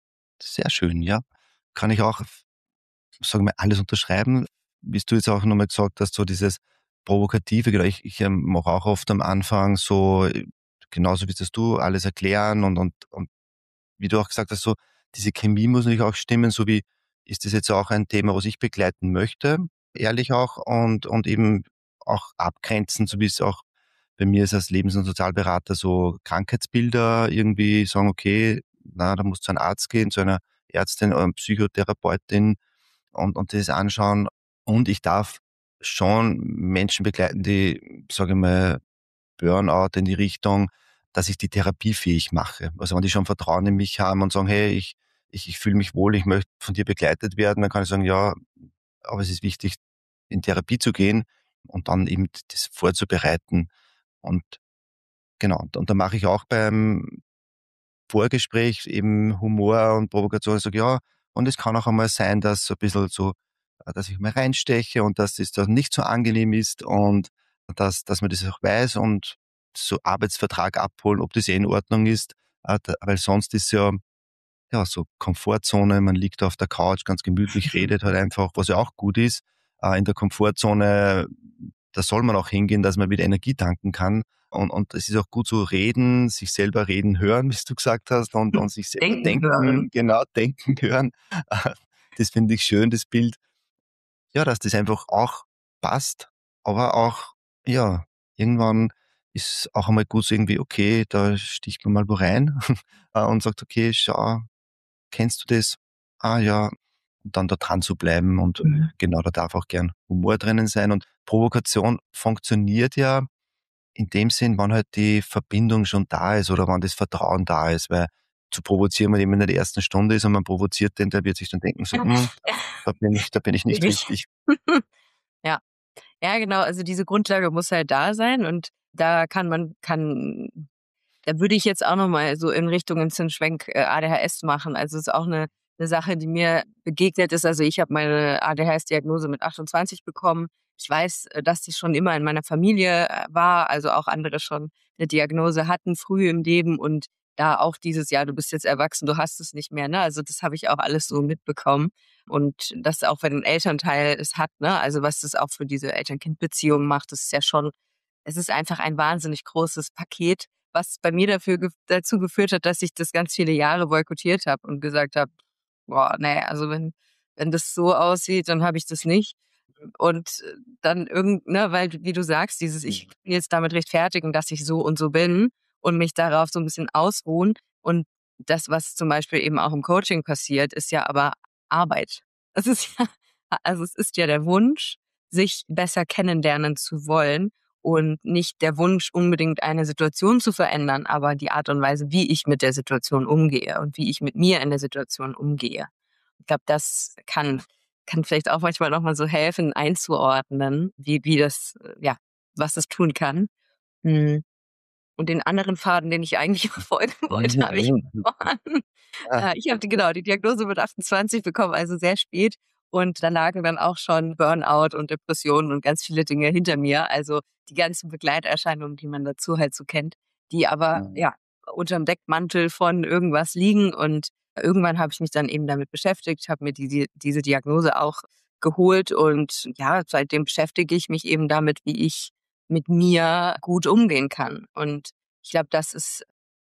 Sehr schön, ja. Kann ich auch, sagen wir, alles unterschreiben. Wie du jetzt auch nochmal gesagt hast, so dieses Provokative, genau, ich, ich ähm, mache auch oft am Anfang so, äh, genauso wie das du, alles erklären und, und, und wie du auch gesagt hast, so diese Chemie muss natürlich auch stimmen, so wie, ist das jetzt auch ein Thema, was ich begleiten möchte, ehrlich auch, und, und eben auch abgrenzen, so wie es auch bei mir ist als Lebens- und Sozialberater, so Krankheitsbilder irgendwie sagen, okay, na, da musst du zu einem Arzt gehen, zu einer Ärztin oder Psychotherapeutin und, und das anschauen. Und ich darf schon Menschen begleiten, die, sage ich mal, Burnout in die Richtung, dass ich die therapiefähig mache. Also wenn die schon Vertrauen in mich haben und sagen, hey, ich, ich, ich fühle mich wohl, ich möchte von dir begleitet werden, dann kann ich sagen, ja, aber es ist wichtig, in Therapie zu gehen und dann eben das vorzubereiten. Und genau, und, und da mache ich auch beim Vorgespräch eben Humor und Provokation. Ich sage, ja, und es kann auch einmal sein, dass so ein bisschen so, äh, dass ich mal reinsteche und dass es dann nicht so angenehm ist und dass, dass man das auch weiß und so Arbeitsvertrag abholen, ob das eh in Ordnung ist, äh, da, weil sonst ist ja ja, so Komfortzone, man liegt auf der Couch ganz gemütlich, redet halt einfach, was ja auch gut ist. Äh, in der Komfortzone, da soll man auch hingehen, dass man wieder Energie tanken kann. Und, und es ist auch gut so reden, sich selber reden hören, wie du gesagt hast, und, und sich selber Denken hören. denken, genau, denken hören. Äh, Das finde ich schön, das Bild. Ja, dass das einfach auch passt, aber auch, ja, irgendwann ist auch einmal gut so irgendwie, okay, da sticht man mal wo rein äh, und sagt: „Okay, schau, kennst du das?“ „Ah ja“, und dann da dran zu bleiben und Mhm. genau, da darf auch gern Humor drinnen sein und Provokation funktioniert ja in dem Sinn, wenn halt die Verbindung schon da ist oder wenn das Vertrauen da ist, weil zu provozieren, wenn jemand in der ersten Stunde ist und man provoziert den, der wird sich dann denken so: „Hm, da bin ich da bin ich nicht Schwierig. richtig.“ Ja. Ja, genau. Also diese Grundlage muss halt da sein und da kann man kann da würde ich jetzt auch noch mal so in Richtung ein bisschen Schwenk, äh, A D H S machen. Also, es ist auch 'ne 'ne Sache, die mir begegnet ist. Also, ich habe meine A D H S-Diagnose mit achtundzwanzig bekommen. Ich weiß, äh, dass die schon immer in meiner Familie, äh, war, also auch andere schon 'ne Diagnose hatten früh im Leben und da auch dieses: „Ja, du bist jetzt erwachsen, du hast es nicht mehr“, ne? Also, das habe ich auch alles so mitbekommen. Und das auch, wenn 'n Elternteil es hat, ne? Also, was das auch für diese Eltern-Kind-Beziehung macht, das ist ja schon es ist einfach ein wahnsinnig großes Paket, was bei mir dafür gef dazu geführt hat, dass ich das ganz viele Jahre boykottiert habe und gesagt habe: „Boah, ne, also wenn wenn das so aussieht, dann habe ich das nicht.“ Und, äh, dann irgend ne, weil du wie du sagst, dieses ich Mhm. will jetzt damit rechtfertigen, dass ich so und so bin und mich darauf so 'n bisschen ausruhen. Und das, was zum Beispiel eben auch im Coaching passiert, ist ja aber Arbeit. Es ist ja also, es ist ja der Wunsch, sich besser kennenlernen zu wollen und nicht der Wunsch, unbedingt eine Situation zu verändern, aber die Art und Weise, wie ich mit der Situation umgehe und wie ich mit mir in der Situation umgehe. Ich glaube, das kann kann vielleicht auch manchmal noch mal so helfen, einzuordnen, wie wie das äh, ja, was das tun kann. Mhm. Und den anderen Faden, den ich eigentlich verfolgen wollte, habe ich verloren. Ah, Äh, ich habe die genau, die Diagnose mit achtundzwanzig bekommen, also sehr spät. Und da lagen dann auch schon Burnout und Depressionen und ganz viele Dinge hinter mir. Also die ganzen Begleiterscheinungen, die man dazu halt so kennt, die aber, mhm, ja, unterm Deckmantel von irgendwas liegen. Und irgendwann habe ich mich dann eben damit beschäftigt, habe mir die, diese Diagnose auch geholt. Und ja, seitdem beschäftige ich mich eben damit, wie ich mit mir gut umgehen kann. Und ich glaube, das ist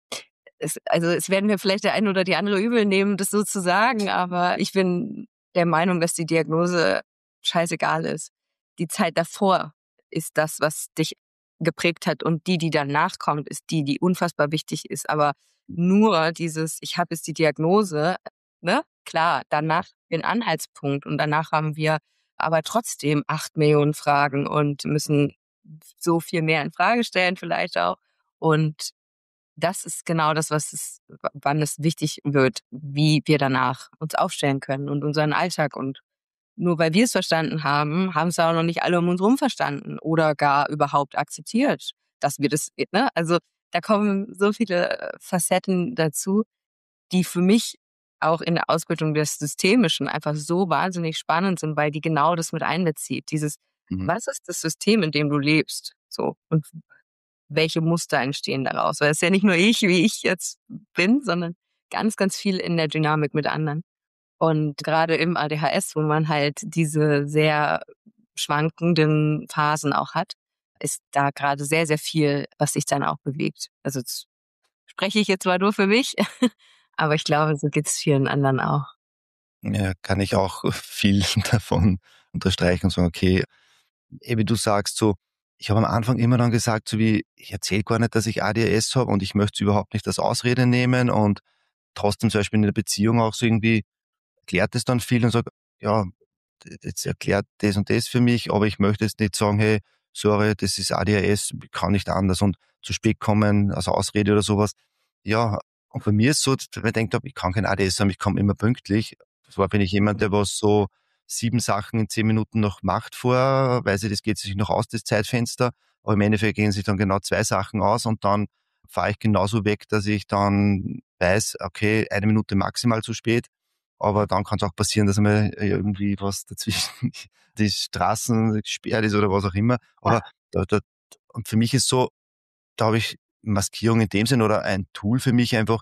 es also, es werden mir vielleicht der eine oder die andere übel nehmen, das so zu sagen, aber ich bin der Meinung, dass die Diagnose scheißegal ist. Die Zeit davor ist das, was dich geprägt hat und die, die danach kommt, ist die, die unfassbar wichtig ist. Aber nur dieses: „Ich habe jetzt die Diagnose“, ne? Klar, danach den Anhaltspunkt und danach haben wir aber trotzdem acht Millionen Fragen und müssen so viel mehr in Frage stellen vielleicht auch. Und das ist genau das, was es w wann es wichtig wird, wie wir danach uns aufstellen können und unseren Alltag. Und nur weil wir es verstanden haben, haben es auch noch nicht alle um uns rum verstanden oder gar überhaupt akzeptiert, dass wir das ne? Also, da kommen so viele, äh, Facetten dazu, die für mich auch in der Ausbildung des Systemischen einfach so wahnsinnig spannend sind, weil die genau das mit einbezieht. Dieses: mhm, Was ist das System, in dem du lebst? So. Und welche Muster entstehen daraus? Weil es ist ja nicht nur ich, wie ich jetzt bin, sondern ganz, ganz viel in der Dynamik mit anderen. Und gerade im A D H S, wo man halt diese sehr schwankenden Phasen auch hat, ist da gerade sehr, sehr viel, was sich dann auch bewegt. Also jetzt spreche ich jetzt zwar nur für mich, aber ich glaube, so geht's vielen anderen auch. ja, kann ich auch viel davon unterstreichen und sagen: „Okay“, eh, wie du sagst, so, ich habe am Anfang immer dann gesagt, so wie: „Ich erzähle gar nicht, dass ich A D H S habe und ich möchte es überhaupt nicht als Ausrede nehmen“, und trotzdem zum Beispiel in der Beziehung auch so irgendwie erklärt es dann viel und sage: „Ja, d jetzt erklärt das und das für mich, aber ich möchte jetzt nicht sagen: ‚Hey, sorry, das ist A D H S, ich kann nicht anders und zu spät kommen als Ausrede oder sowas.“ Ja, und bei mir ist so, dass ich mir gedacht habe, ich kann kein A D S haben, ich komme immer pünktlich. Zwar bin ich jemand, der was so sieben Sachen in zehn Minuten noch macht vor, weiß ich, das geht sich noch aus, das Zeitfenster, aber im Endeffekt gehen sich dann genau zwei Sachen aus und dann fahre ich genauso weg, dass ich dann weiß, okay, eine Minute maximal zu spät, aber dann kann es auch passieren, dass einmal irgendwie was dazwischen die Straßen gesperrt ist oder was auch immer. Ja. Aber da, da, und für mich ist so, da habe ich Maskierung in dem Sinn oder ein Tool für mich einfach,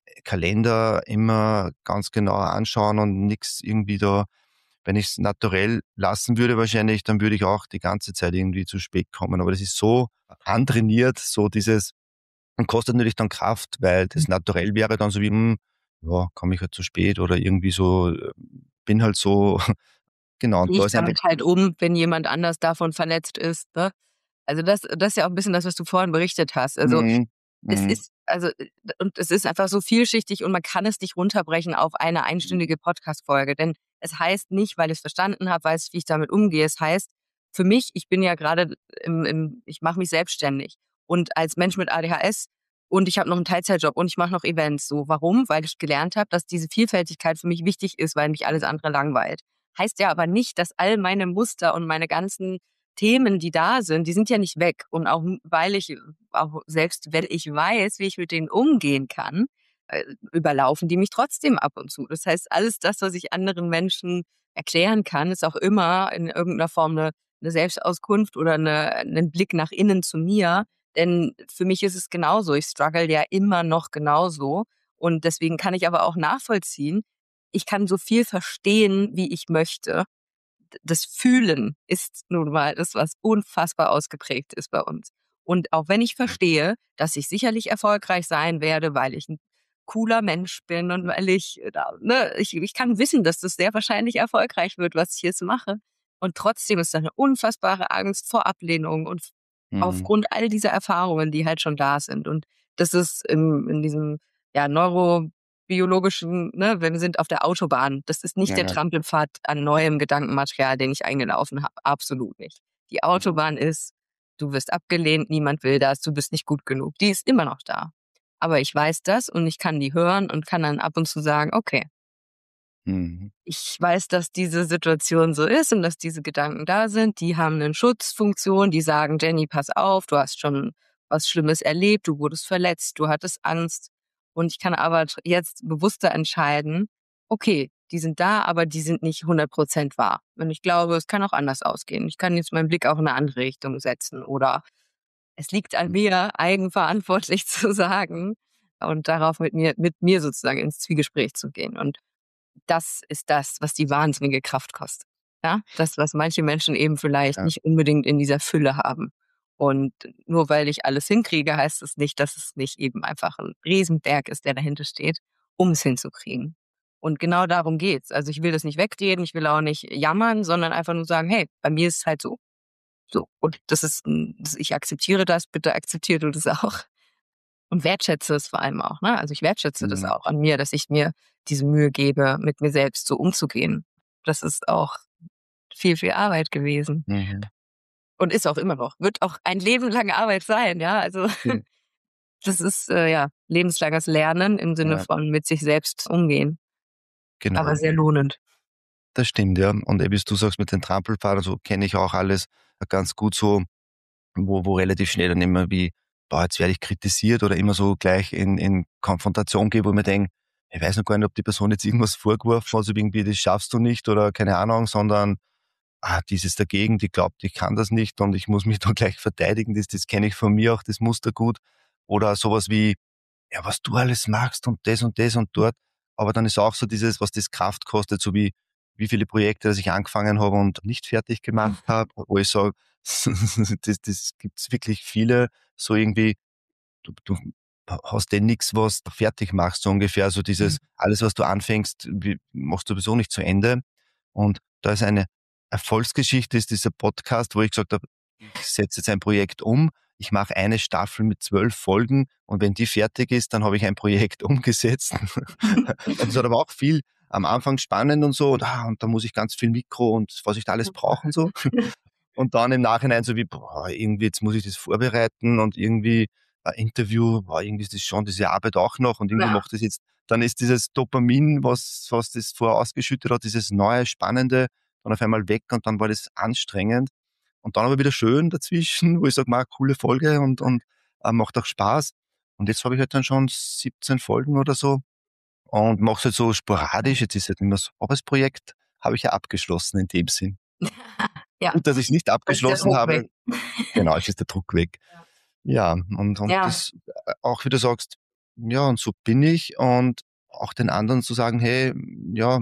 Kalender immer ganz genau anschauen und nichts irgendwie da. Wenn ich es naturell lassen würde wahrscheinlich, dann würde ich auch die ganze Zeit irgendwie zu spät kommen. Aber das ist so antrainiert, so dieses, und kostet natürlich dann Kraft, weil das naturell wäre dann so wie, hm, ja, komme ich halt zu spät oder irgendwie so, äh, bin halt so, genau, und Gehe da ich ist einfach, damit halt um, wenn jemand anders davon verletzt ist, ne? Also das das ist ja auch 'n bisschen das, was du vorhin berichtet hast. Also, mhm, es mhm, ist also, äh, und es ist einfach so vielschichtig und man kann es nicht runterbrechen auf eine einstündige Podcast-Folge. Denn es heißt nicht, weil ich's verstanden habe, weiß, wie ich damit umgehe. Es heißt für mich, ich bin ja grade im im ich mache mich selbstständig und als Mensch mit A D H S und ich habe noch 'n Teilzeitjob und ich mache noch Events. So, warum? Weil ich gelernt habe, dass diese Vielfältigkeit für mich wichtig ist, weil mich alles andere langweilt. Heißt ja aber nicht, dass all meine Muster und meine ganzen Themen, die da sind, die sind ja nicht weg. Und auch weil ich, auch selbst wenn ich weiß, wie ich mit denen umgehen kann, äh, überlaufen die mich trotzdem ab und zu. Das heißt, alles das, was ich anderen Menschen erklären kann, ist auch immer in irgendeiner Form eine, eine Selbstauskunft oder eine, einen Blick nach innen zu mir. Denn für mich ist es genauso. Ich struggle ja immer noch genauso. Und deswegen kann ich aber auch nachvollziehen, ich kann so viel verstehen, wie ich möchte. Das Fühlen ist nun mal das, was unfassbar ausgeprägt ist bei uns. Und auch wenn ich verstehe, dass ich sicherlich erfolgreich sein werde, weil ich ein cooler Mensch bin und weil ich, äh, da ne, ich ich kann wissen, dass das sehr wahrscheinlich erfolgreich wird, was ich jetzt mache. Und trotzdem ist da 'ne unfassbare Angst vor Ablehnung und mhm, aufgrund all dieser Erfahrungen, die halt schon da sind. Und das ist im in diesem, ja, neurobiologischen, ne, wir sind auf der Autobahn. Das ist nicht ja, der ja, Trampelpfad an neuem Gedankenmaterial, den ich eingelaufen habe. Absolut nicht. Die Autobahn ist, du wirst abgelehnt, niemand will das, du bist nicht gut genug. Die ist immer noch da. Aber ich weiß das und ich kann die hören und kann dann ab und zu sagen: „Okay, mhm, ich weiß, dass diese Situation so ist und dass diese Gedanken da sind. Die haben 'nen Schutzfunktion, die sagen: ‚Jenny, pass auf, du hast schon was Schlimmes erlebt, du wurdest verletzt, du hattest Angst.‘ Und ich kann aber tr jetzt bewusster entscheiden: Okay, die sind da, aber die sind nicht hundert Prozent wahr. Und ich glaube, es kann auch anders ausgehen. Ich kann jetzt meinen Blick auch in 'ne andere Richtung setzen oder es liegt an mir, eigenverantwortlich zu sagen und darauf mit mir mit mir sozusagen ins Zwiegespräch zu gehen. Und das ist das, was die wahnsinnige Kraft kostet. Ja, das, was manche Menschen eben vielleicht ja, nicht unbedingt in dieser Fülle haben. Und nur weil ich alles hinkriege, heißt es nicht, dass es nicht eben einfach ein Riesenberg ist, der dahinter steht, um es hinzukriegen. Und genau darum geht's. Also ich will das nicht wegreden, ich will auch nicht jammern, sondern einfach nur sagen, hey, bei mir ist es halt so. So. Und das ist, ein- das, ich akzeptiere das, bitte akzeptiere du das auch. Und wertschätze es vor allem auch, ne? Also, ich wertschätze das mhm, auch an mir, dass ich mir diese Mühe gebe, mit mir selbst so umzugehen. Das ist auch viel, viel Arbeit gewesen mhm, und ist auch immer noch. Wird auch ein Leben lang Arbeit sein, ja? Also, ja, das ist, äh, ja, lebenslanges Lernen im Sinne ja, von mit sich selbst umgehen, aber genau. sehr lohnend. Das stimmt, ja. Und eh, wie du sagst mit den Trampelpfaden, so kenne ich auch alles ganz gut so, wo wo relativ schnell dann immer wie: „Boah, jetzt werde ich kritisiert“, oder immer so gleich in in Konfrontation gehe, wo ich mir denke: „Ich weiß noch gar nicht, ob die Person jetzt irgendwas vorgeworfen hat, so irgendwie: ‚Das schaffst du nicht‘, oder keine Ahnung“, sondern: „Ah, die ist jetzt dagegen, die glaubt, ich kann das nicht und ich muss mich da gleich verteidigen.“ Das das kenne ich von mir auch, das Muster gut. Oder so was wie: „Ja, was du alles machst und das und das und dort.“ Aber dann ist auch so dieses, was das Kraft kostet, so wie wie viele Projekte, dass ich angefangen habe und nicht fertig gemacht habe, wo ich sage, das das gibt's wirklich viele, so irgendwie, du du hast eh nix, was du fertig machst, so ungefähr, so Mhm. dieses alles, was du anfängst, wie machst du sowieso nicht zu Ende. Und da ist eine Erfolgsgeschichte, ist dieser Podcast, wo ich gesagt habe, ich setze jetzt ein Projekt um, ich mache eine Staffel mit zwölf Folgen und wenn die fertig ist, dann habe ich ein Projekt umgesetzt. Und es hat aber auch viel am Anfang spannend und so, und, ah, und da muss ich ganz viel Mikro und was ich da alles brauche und so. Und dann im Nachhinein so wie, boah, irgendwie jetzt muss ich das vorbereiten und irgendwie ein Interview, boah, irgendwie ist das schon diese Arbeit auch noch und irgendwie Ja. macht das jetzt, dann ist dieses Dopamin, was, was das vorher ausgeschüttet hat, dieses neue, spannende, dann auf einmal weg und dann war das anstrengend. Und dann aber wieder schön dazwischen, wo ich sage, ma, coole Folge und, und äh, macht auch Spaß. Und jetzt habe ich halt dann schon siebzehn Folgen oder so und mache es halt so sporadisch. Jetzt ist halt immer so, aber das Projekt habe ich ja abgeschlossen in dem Sinn. Ja, Gut, dass ich es nicht da ist der abgeschlossen Druck weg. habe. Genau, jetzt ist der Druck weg. Ja, und und Ja. das, äh, auch wie du sagst, ja, und so bin ich und auch den anderen zu sagen, hey, ja,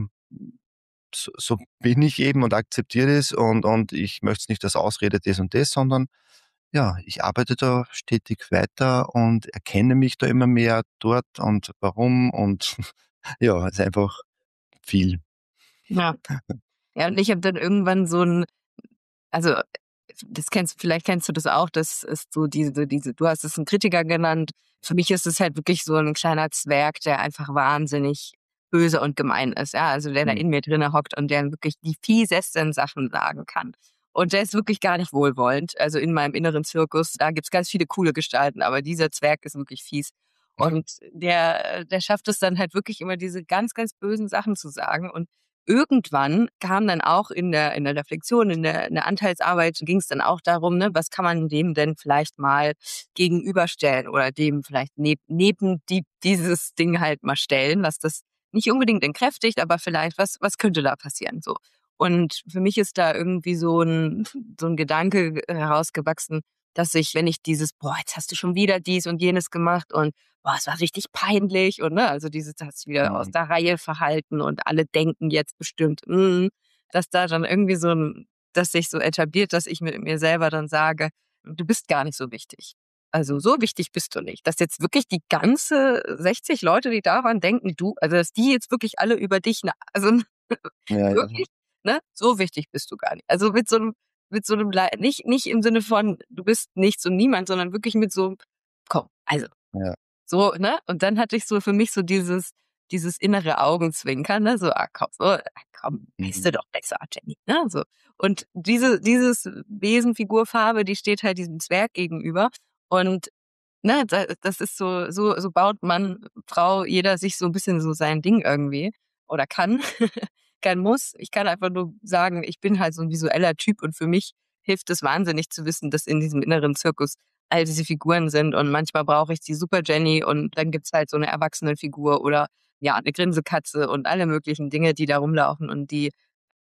so, so bin ich eben und akzeptiere das und, und ich möchte es nicht als Ausrede das und das, sondern ja, ich arbeite da stetig weiter und erkenne mich da immer mehr dort und warum und ja, es ist einfach viel. Ja. Ja, und ich habe dann irgendwann so ein, also das kennst vielleicht kennst du das auch, das ist so diese diese du hast es einen Kritiker genannt. Für mich ist es halt wirklich so ein kleiner Zwerg, der einfach wahnsinnig böse und gemein ist, ja, also der da Mhm. in mir drinne hockt und der wirklich die fiesesten Sachen sagen kann. Und der ist wirklich gar nicht wohlwollend. Also in meinem inneren Zirkus, da gibt's ganz viele coole Gestalten, aber dieser Zwerg ist wirklich fies. Und der der schafft es dann halt wirklich immer, diese ganz, ganz bösen Sachen zu sagen. Und irgendwann kam dann auch in der in der Reflexion, in der in der Anteilsarbeit ging es dann auch darum, ne, was kann man dem denn vielleicht mal gegenüberstellen oder dem vielleicht neb neben die dieses Ding halt mal stellen, was das nicht unbedingt entkräftigt, aber vielleicht was was könnte da passieren so. Und für mich ist da irgendwie so ein so ein Gedanke herausgewachsen, dass ich, wenn ich dieses: „Boah, jetzt hast du schon wieder dies und jenes gemacht und boah, es war richtig peinlich“ und, ne, also dieses, du hast dich wieder aus Mhm. der Reihe verhalten und alle denken jetzt bestimmt, hm, dass da dann irgendwie so 'n dass sich so etabliert, dass ich mit mir selber dann sage: „Du bist gar nicht so wichtig. Also, so wichtig bist du nicht.“ Dass jetzt wirklich die ganze sechzig Leute, die da waren, denken, du also, dass die jetzt wirklich alle über dich na also, Ja, ja. wirklich, ne? So wichtig bist du gar nicht. Also, mit so 'nem mit so 'nem Lei nicht nicht im Sinne von, du bist nichts und niemand, sondern wirklich mit so: „Komm, also, Ja. so, ne?“ Und dann hatte ich so für mich so dieses dieses innere Augenzwinkern, ne, so: „Ah, komm, so, ah, komm, weißt Mhm. du doch besser, Jenny“, ne, so. Und diese dieses Wesenfigurfarbe, die steht halt diesem Zwerg gegenüber und, ne, da das ist so so so baut Mann, Frau, jeder sich so 'n bisschen so sein Ding irgendwie oder kann, kein Muss. Ich kann einfach nur sagen, ich bin halt so 'n visueller Typ und für mich hilft es wahnsinnig zu wissen, dass in diesem inneren Zirkus all diese Figuren sind und manchmal brauche ich die Super Jenny und dann gibt's halt so 'ne Erwachsenenfigur oder, ja, 'ne Grinsekatze und alle möglichen Dinge, die da rumlaufen und die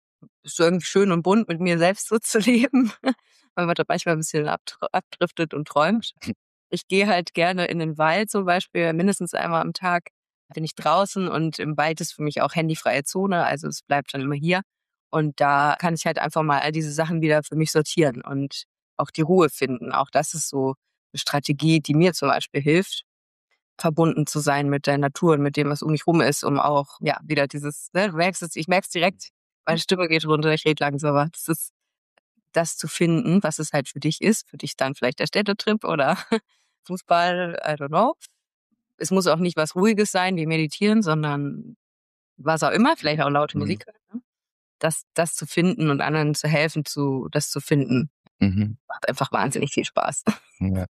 ist irgendwie schön und bunt, mit mir selbst so zu leben, weil man da manchmal 'n bisschen abdr abdriftet und träumt. Ich gehe halt gerne in den Wald zum Beispiel, mindestens einmal am Tag bin ich draußen und im Wald ist für mich auch handyfreie Zone, also es bleibt dann immer hier. Und da kann ich halt einfach mal all diese Sachen wieder für mich sortieren und auch die Ruhe finden. Auch das ist so 'ne Strategie, die mir zum Beispiel hilft, verbunden zu sein mit der Natur und mit dem, was um mich rum ist, um auch, ja, wieder dieses, ne, du merkst es, ich merke es direkt, meine Stimme geht runter, ich rede langsamer. Das ist das zu finden, was es halt für dich ist. Für dich dann vielleicht der Städtetrip oder Fußball, I don't know. Es muss auch nicht was Ruhiges sein wie Meditieren, sondern was auch immer, vielleicht auch laute Mhm. Musik hören, ne? Das das zu finden und anderen zu helfen, zu das zu finden, Mhm. macht einfach wahnsinnig viel Spaß. Ja.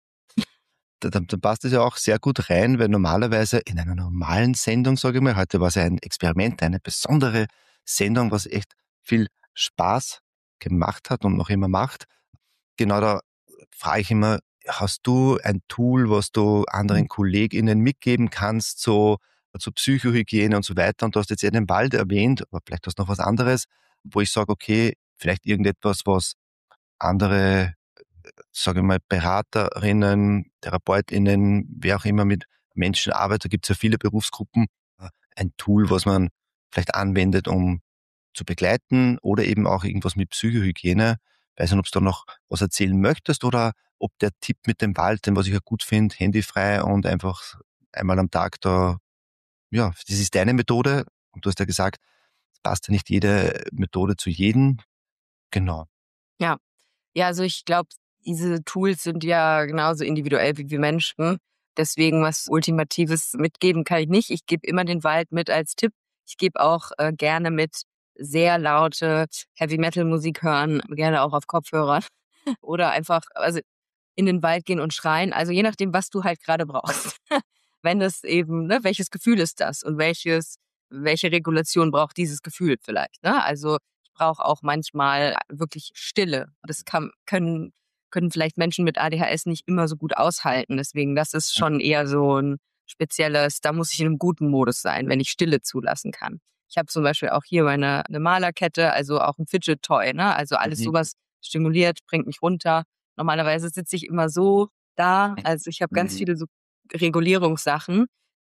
Da da da passt es ja auch sehr gut rein, weil normalerweise in einer normalen Sendung, sage ich mal, heute war es ja ein Experiment, eine besondere Sendung, was echt viel Spaß gemacht hat und noch immer macht. Genau, da frage ich immer: „Hast du ein Tool, was du Mhm. anderen KollegInnen mitgeben kannst, so zur Psychohygiene und so weiter?“ Und du hast jetzt ja den Wald erwähnt, aber vielleicht hast du noch was anderes, wo ich sage: „Okay, vielleicht irgendetwas, was andere, sage ich mal, Beraterinnen, TherapeutInnen, wer auch immer mit Menschen arbeitet, da gibt es ja viele Berufsgruppen, äh, ein Tool, was man vielleicht anwendet, um zu begleiten oder eben auch irgendwas mit Psychohygiene. Weiß nicht, ob du da noch was erzählen möchtest oder ob der Tipp mit dem Wald, den was ich ja gut finde, handyfrei und einfach einmal am Tag da, ja, das ist deine Methode und du hast ja gesagt, es passt ja nicht jede Methode zu jedem. Genau. Ja. Ja, also ich glaube, diese Tools sind ja genauso individuell wie wir Menschen. Deswegen was Ultimatives mitgeben kann ich nicht. Ich gebe immer den Wald mit als Tipp. Ich gebe auch äh, gerne mit, sehr laute Heavy-Metal-Musik hören, gerne auch auf Kopfhörern oder einfach, also in den Wald gehen und schreien. Also je nachdem, was du halt gerade brauchst. Wenn es eben, ne, welches Gefühl ist das und welches, welche Regulation braucht dieses Gefühl vielleicht, ne? Also ich brauche auch manchmal wirklich Stille. Das kann, können, können vielleicht Menschen mit A D H S nicht immer so gut aushalten. Deswegen, das ist schon eher so ein spezielles, da muss ich in einem guten Modus sein, wenn ich Stille zulassen kann. Ich habe zum Beispiel auch hier meine eine Malerkette, also auch ein Fidget Toy, ne? Also alles Mhm. sowas stimuliert, bringt mich runter. Normalerweise sitze ich immer so da. Also ich habe ganz Mhm. viele so Regulierungssachen,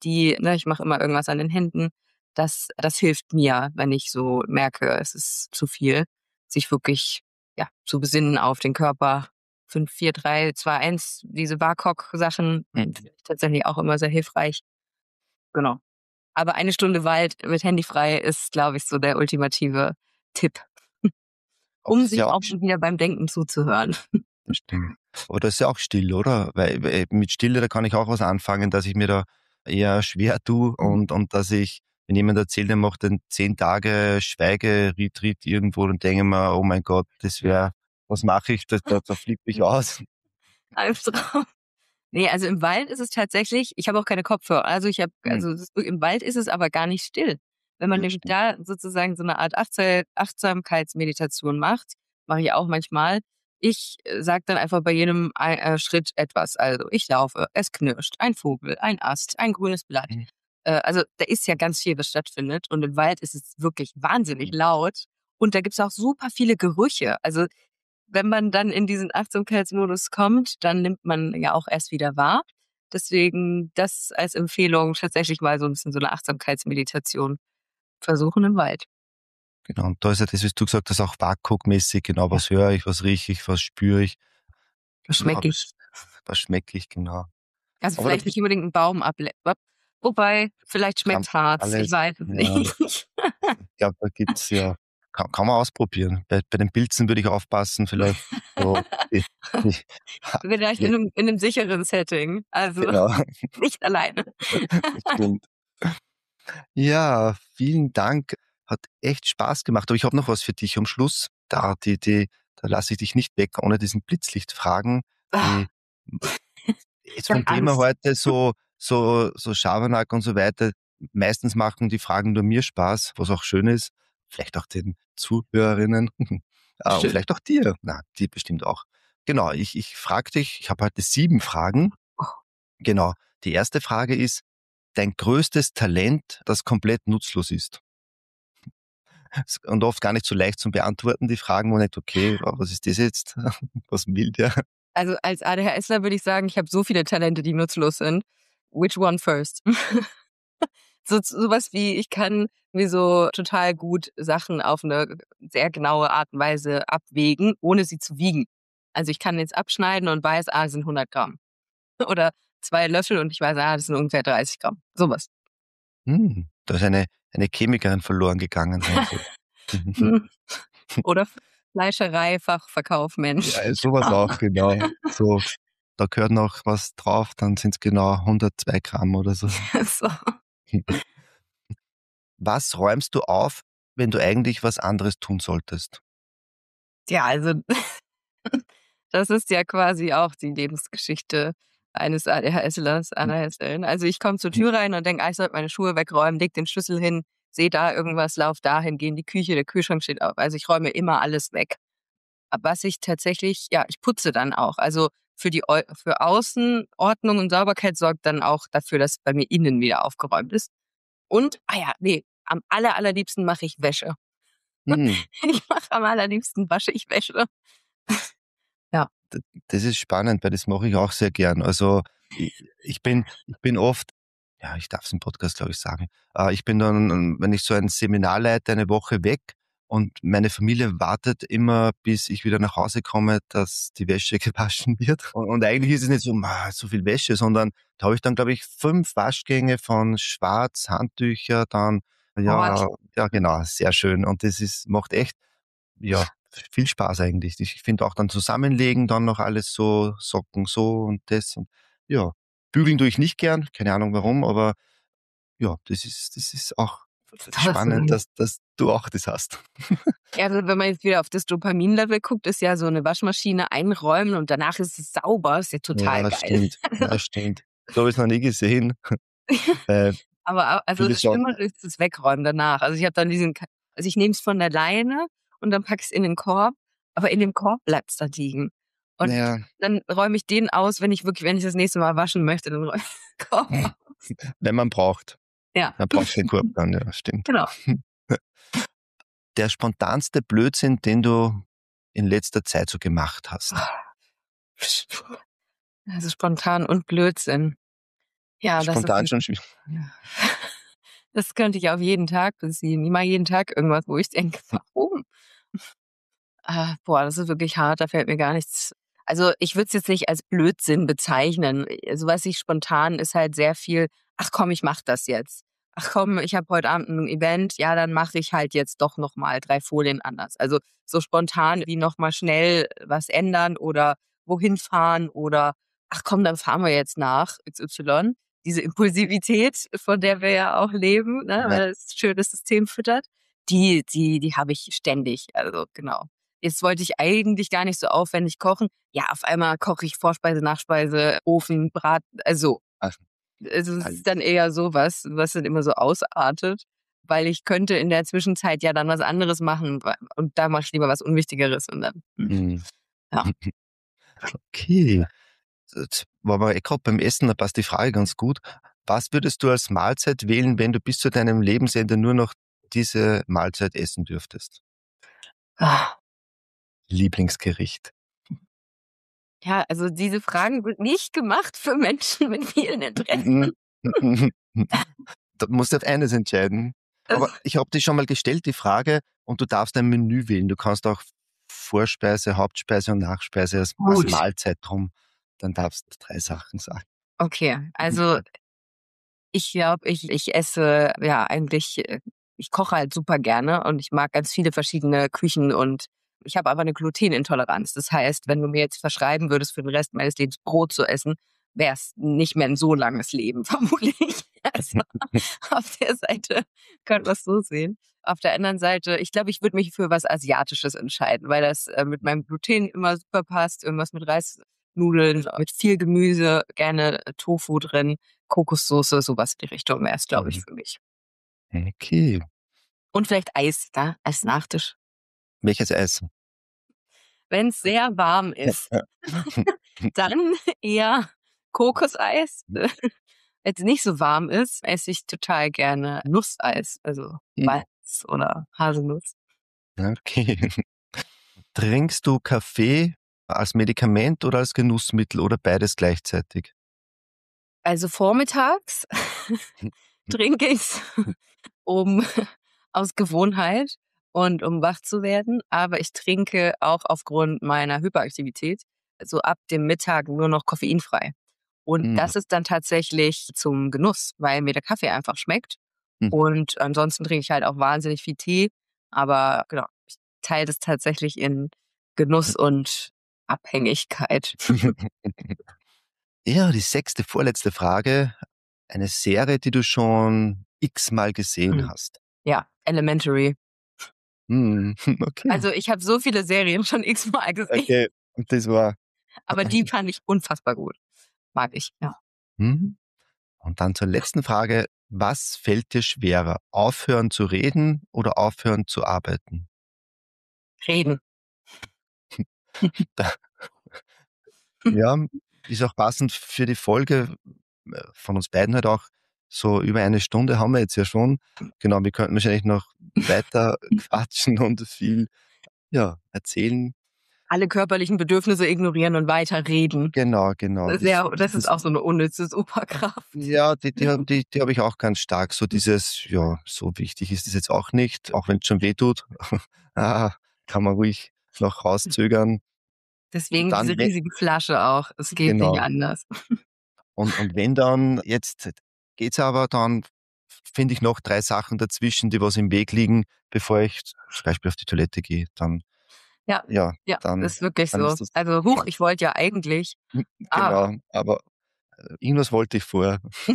die, ne, ich mache immer irgendwas an den Händen. Das, das hilft mir, wenn ich so merke, es ist zu viel, sich wirklich, ja, zu besinnen auf den Körper. Fünf, vier, drei, zwei, eins, diese Barkok-Sachen Mhm. finde ich tatsächlich auch immer sehr hilfreich. Genau. Aber eine Stunde Wald mit Handy frei ist, glaube ich, so der ultimative Tipp, Aber um das ist sich ja auch, auch wieder beim Denken zuzuhören. das stimmt. Aber das ist ja auch still, oder? Weil, weil mit Stille, da kann ich auch was anfangen, dass ich mir da eher schwer tue und, und dass ich, wenn jemand erzählt, er macht dann zehn Tage Schweigeretreat irgendwo, dann denke ich mir, oh mein Gott, das wäre, was mache ich? Da, da, da flippe ich aus. Albtraum. Ne, also im Wald ist es tatsächlich, ich habe auch keine Kopfhörer. Also ich habe, Hm, also es ist, im Wald ist es aber gar nicht still. Wenn man ja, nämlich stimmt. da sozusagen so eine Art Achtsam Achtsamkeitsmeditation macht, mache ich auch manchmal. Ich äh, sage dann einfach bei jedem ei äh, Schritt etwas. Also, ich laufe, es knirscht, ein Vogel, ein Ast, ein grünes Blatt. Hm, Äh, also, da ist ja ganz viel, was stattfindet, und im Wald ist es wirklich wahnsinnig hm. laut und da gibt's auch super viele Gerüche. Also, wenn man dann in diesen Achtsamkeitsmodus kommt, dann nimmt man ja auch erst wieder wahr. Deswegen das als Empfehlung, tatsächlich mal so ein bisschen so eine Achtsamkeitsmeditation versuchen im Wald. Genau, und da ist ja das, was du gesagt hast, auch WAKOK-mäßig, genau, Ja. was höre ich, was rieche ich, was spüre ich, ja, Geschmeckig. was, was schmecke ich, genau. Also, Aber da vielleicht nicht bist unbedingt 'n Baum able wobei, vielleicht kann schmeckt's Harz, ich alles, weiß es ja, nicht. ich glaube, da gibt's ja, kann, kann man ausprobieren. Bei, bei den Pilzen würde ich aufpassen, vielleicht so, die, die, Vielleicht die, in 'nem in 'nem sicheren Setting, also genau, nicht alleine. das stimmt. Ja, vielen Dank. Hat echt Spaß gemacht. Aber ich habe noch was für dich am Schluss. Da, die, die, da lasse ich dich nicht weg ohne diesen Blitzlichtfragen. Ah, Die, jetzt ich habe vom Thema Angst. heute so, so, so Schabernack und so weiter. Meistens machen die Fragen nur mir Spaß, was auch schön ist. Vielleicht auch den Zuhörerinnen. Ah, und Schön. vielleicht auch dir. Na, die bestimmt auch. Genau, ich, ich frage dich, ich habe heute sieben Fragen. Oh, Genau. Die erste Frage ist, dein größtes Talent, das komplett nutzlos ist. Und oft gar nicht so leicht zum Beantworten, die Fragen, wo nicht, okay, was ist das jetzt? Was will der? also, als ADHSler würde ich sagen, ich habe so viele Talente, die nutzlos sind. Which one first? So so was wie, ich kann mir so total gut Sachen auf 'ne sehr genaue Art und Weise abwägen, ohne sie zu wiegen. Also, ich kann jetzt abschneiden und weiß, ah, das sind hundert Gramm. Oder zwei Löffel und ich weiß, ah, das sind ungefähr dreißig Gramm. So was. Hm, da ist eine, eine Chemikerin verloren gegangen, meinst du? Hm. Oder Fleischerei-Fachverkaufmensch. Ja, sowas auch, genau. So, da gehört noch was drauf, dann sind's genau hundertzwei Gramm oder so. So. Was räumst du auf, wenn du eigentlich was anderes tun solltest? Ja, also das ist ja quasi auch die Lebensgeschichte eines ADHSlers, ADHSlerin. Also, ich komme zur Tür rein und denke: „Ah, ich sollte meine Schuhe wegräumen", leg den Schlüssel hin, sehe da irgendwas, lauf dahin, gehe in die Küche, der Kühlschrank steht auf. Also, ich räume immer alles weg. Aber was ich tatsächlich, ja, ich putze dann auch. Also, für die Eu für Außenordnung und Sauberkeit sorgt dann auch dafür, dass bei mir innen wieder aufgeräumt ist. Und, ah ja, ne, am aller allerliebsten mache ich Wäsche. Hm. Ich mache am allerliebsten wasche ich Wäsche. Ja. D Das ist spannend, weil das mache ich auch sehr gern. Also, i ich bin ich bin oft, ja, ich darf es im Podcast, glaube ich, sagen. Äh, ich bin dann, ähm, wenn ich so ein Seminar leite, eine Woche weg und meine Familie wartet immer, bis ich wieder nach Hause komme, dass die Wäsche gewaschen wird. Und und eigentlich ist es nicht so, ma, so viel Wäsche, sondern da habe ich dann, glaube ich, fünf Waschgänge von schwarz, Handtücher, dann, Gott. ja, ja, genau, sehr schön. Und das ist, macht echt, ja, viel Spaß eigentlich. Ich finde auch dann zusammenlegen, dann noch alles so, Socken so und das und ja. Bügeln tue ich nicht gern, keine Ahnung warum, aber ja, das ist, das ist auch spannend, dass, dass du auch das hast. Ja, also wenn man jetzt wieder auf das Dopamin-Level guckt, ist ja so eine Waschmaschine einräumen und danach ist es sauber, ist ja total Ja, geil. stimmt. Ja, stimmt. So habe ich's noch nie gesehen. Äh, Aber au also viele das sagen, Schlimmere ist das Wegräumen danach. Also, ich habe dann diesen Ka also ich nehme es von der Leine und dann packe ich's in den Korb, aber in dem Korb bleibt's da liegen. Und naja, dann räume ich den aus, wenn ich wirklich, wenn ich das nächste Mal waschen möchte, dann räume ich den Korb aus. wenn man braucht. Ja, Man braucht den Korb dann, ja, stimmt. genau. Der spontanste Blödsinn, den du in letzter Zeit so gemacht hast? Also spontan und Blödsinn. Ja, das ist Spontan schon schwierig. ja. Das könnte ich auf jeden Tag beziehen. Ich mache jeden Tag irgendwas, wo ich denke: „Warum?“ Ah, boah, das ist wirklich hart, da fällt mir gar nichts also, ich würde es jetzt nicht als Blödsinn bezeichnen. Also, was ich spontan ist halt sehr viel: „Ach komm, ich mache das jetzt. Ach komm, ich habe heute Abend 'n Event, ja, dann mache ich halt jetzt doch noch mal drei Folien anders.“ Also, so spontan wie noch mal schnell was ändern oder wohin fahren oder: „Ach komm, dann fahren wir jetzt nach X Y.“ Diese Impulsivität, von der wir ja auch leben, ne, Ja. weil es schön das System füttert, die die die habe ich ständig. Also, genau. Jetzt wollte ich eigentlich gar nicht so aufwendig kochen. Ja, auf einmal koche ich Vorspeise, Nachspeise, Ofen, Brat also Ach, also, es ist alles. dann eher so was, was dann immer so ausartet, weil ich könnte in der Zwischenzeit ja dann was anderes machen wa und da mache ich lieber was Unwichtigeres und dann hm, Mhm. ja. Okay. Jetzt waren wir eh grad beim Essen, da passt die Frage ganz gut. Was würdest du als Mahlzeit wählen, wenn du bis zu deinem Lebensende nur noch diese Mahlzeit essen dürftest? Ah, Lieblingsgericht? ja, also, diese Fragen sind nicht gemacht für Menschen mit vielen Interessen. Da musst du auf eines entscheiden. Aber ich habe dir schon mal gestellt, die Frage, und du darfst ein Menü wählen. Du kannst auch Vorspeise, Hauptspeise und Nachspeise als, als Gut. Mahlzeit drum. Dann darfst du drei Sachen sagen. Okay, also ich glaube, ich ich esse ja eigentlich äh, ich koche halt super gerne und ich mag ganz viele verschiedene Küchen und ich habe aber 'ne Glutenintoleranz. Das heißt, wenn du mir jetzt verschreiben würdest, für den Rest meines Lebens Brot zu essen, wäre es nicht mehr 'n so langes Leben vermutlich. Also, auf der Seite könnte man's so sehen. Auf der anderen Seite, ich glaube, ich würde mich für was Asiatisches entscheiden, weil das, äh, mit meinem Gluten immer super passt. Irgendwas mit Reisnudeln, mit viel Gemüse, gerne Tofu drin. Kokossoße, so was in die Richtung wäre es, glaube ich, Mhm. für mich. Okay. Und vielleicht Eis, ja, als Nachtisch. Welches Essen? Wenn's sehr warm ist, dann eher Kokoseis. Wenn's nicht so warm ist, esse ich total gerne Nusseis, also Hm, Walnuss oder Haselnuss. okay. Trinkst du Kaffee als Medikament oder als Genussmittel oder beides gleichzeitig? Also vormittags trinke ich's, um aus Gewohnheit und um wach zu werden, aber ich trinke auch aufgrund meiner Hyperaktivität, so ab dem Mittag nur noch koffeinfrei. Und Mhm. das ist dann tatsächlich zum Genuss, weil mir der Kaffee einfach schmeckt. Und ansonsten trinke ich halt auch wahnsinnig viel Tee, aber genau, ich teile das tatsächlich in Genuss und Abhängigkeit. Ja, die sechste, vorletzte Frage. Eine Serie, die du schon x-mal gesehen Mhm. hast? Ja, Elementary. Mhm, okay. Also, ich habe so viele Serien schon x-mal gesehen, Okay, und das war aber die fand ich unfassbar gut. Mag ich, ja. mhm. Und dann zur letzten Frage. Was fällt dir schwerer? Aufhören zu reden oder aufhören zu arbeiten? Reden. Da ja, ist auch passend für die Folge, äh, von uns beiden halt auch. So über eine Stunde haben wir jetzt ja schon. Genau, wir könnten wahrscheinlich noch weiter quatschen und viel, ja, erzählen. Alle körperlichen Bedürfnisse ignorieren und weiterreden. Genau, genau. Das ist Das ja das ist das auch so 'ne unnütze Superkraft. ja, die die habe die die habe ich auch ganz stark. So dieses, ja, so wichtig ist es jetzt auch nicht, auch wenn's schon wehtut. Ah, kann man ruhig noch rauszögern. Und Deswegen diese dann, we riesige Flasche auch. Es geht nicht genau. anders. Und und wenn dann jetzt geht's aber, dann finde ich noch drei Sachen dazwischen, die was im Weg liegen, bevor ich zum Beispiel auf die Toilette gehe. Dann Ja, ja, ja, dann ist wirklich dann so. ist das Also, huch, ich wollte ja eigentlich, hm, ah. genau, aber, äh, irgendwas wollte ich vorher.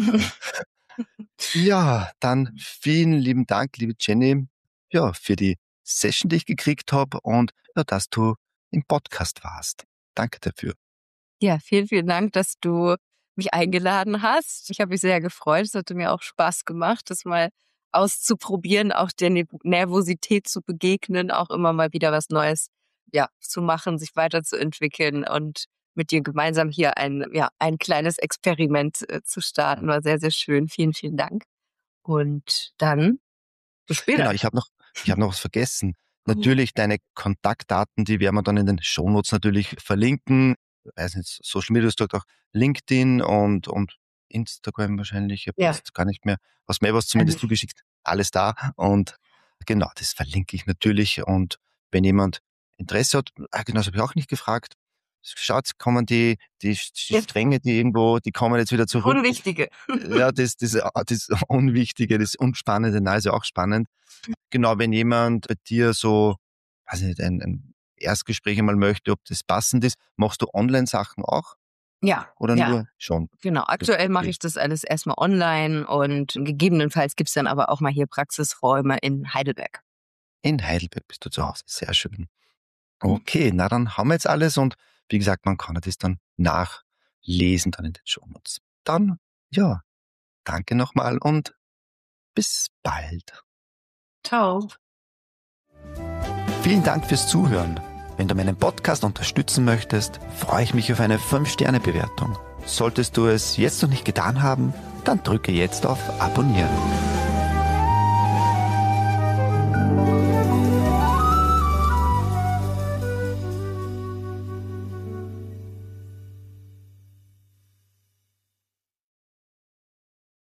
Ja, dann vielen lieben Dank, liebe Jenny, ja, für die Session, die ich gekriegt habe und ja, dass du im Podcast warst. Danke dafür. Ja, vielen, vielen Dank, dass du mich eingeladen hast. Ich habe mich sehr gefreut. Es hatte mir auch Spaß gemacht, das mal auszuprobieren, auch der Neb Nervosität zu begegnen, auch immer mal wieder was Neues, ja, zu machen, sich weiterzuentwickeln und mit dir gemeinsam hier ein ja, ein kleines Experiment, äh, zu starten. War sehr, sehr schön. Vielen, vielen Dank. Und dann bis Genau, später. ich habe noch ich habe noch was vergessen. Oh. Natürlich deine Kontaktdaten, die werden wir dann in den Shownotes natürlich verlinken. Weiß nicht, Social Media, du hast gesagt auch LinkedIn und und Instagram wahrscheinlich, ich habe Ja. jetzt gar nicht mehr, was mir was zumindest Also, zugeschickt, alles da. Und genau, das verlinke ich natürlich. Und wenn jemand Interesse hat, ah, genau, das habe ich auch nicht gefragt. Schaut, kommen die, die, die jetzt Stränge, die irgendwo, die kommen jetzt wieder zurück. Unwichtige. Ja, das, das, das Unwichtige, das Unspannende, na, ist ja auch spannend. Genau, wenn jemand bei dir so, weiß ich nicht, ein, ein Erstgespräch einmal möchte, ob das passend ist, machst du Online-Sachen auch Ja, oder ja. nur schon? Genau, Das, aktuell mache okay. ich das alles erstmal online und gegebenenfalls gibt's dann aber auch mal hier Praxisräume in Heidelberg. In Heidelberg bist du zu Hause, sehr schön. Okay, na dann haben wir jetzt alles und wie gesagt, man kann ja das dann nachlesen dann in den Shownotes. Dann, ja, danke nochmal und bis bald. Ciao. Vielen Dank fürs Zuhören. Wenn du meinen Podcast unterstützen möchtest, freue ich mich auf eine fünf Sterne Bewertung. Solltest du es jetzt noch nicht getan haben, dann drücke jetzt auf Abonnieren.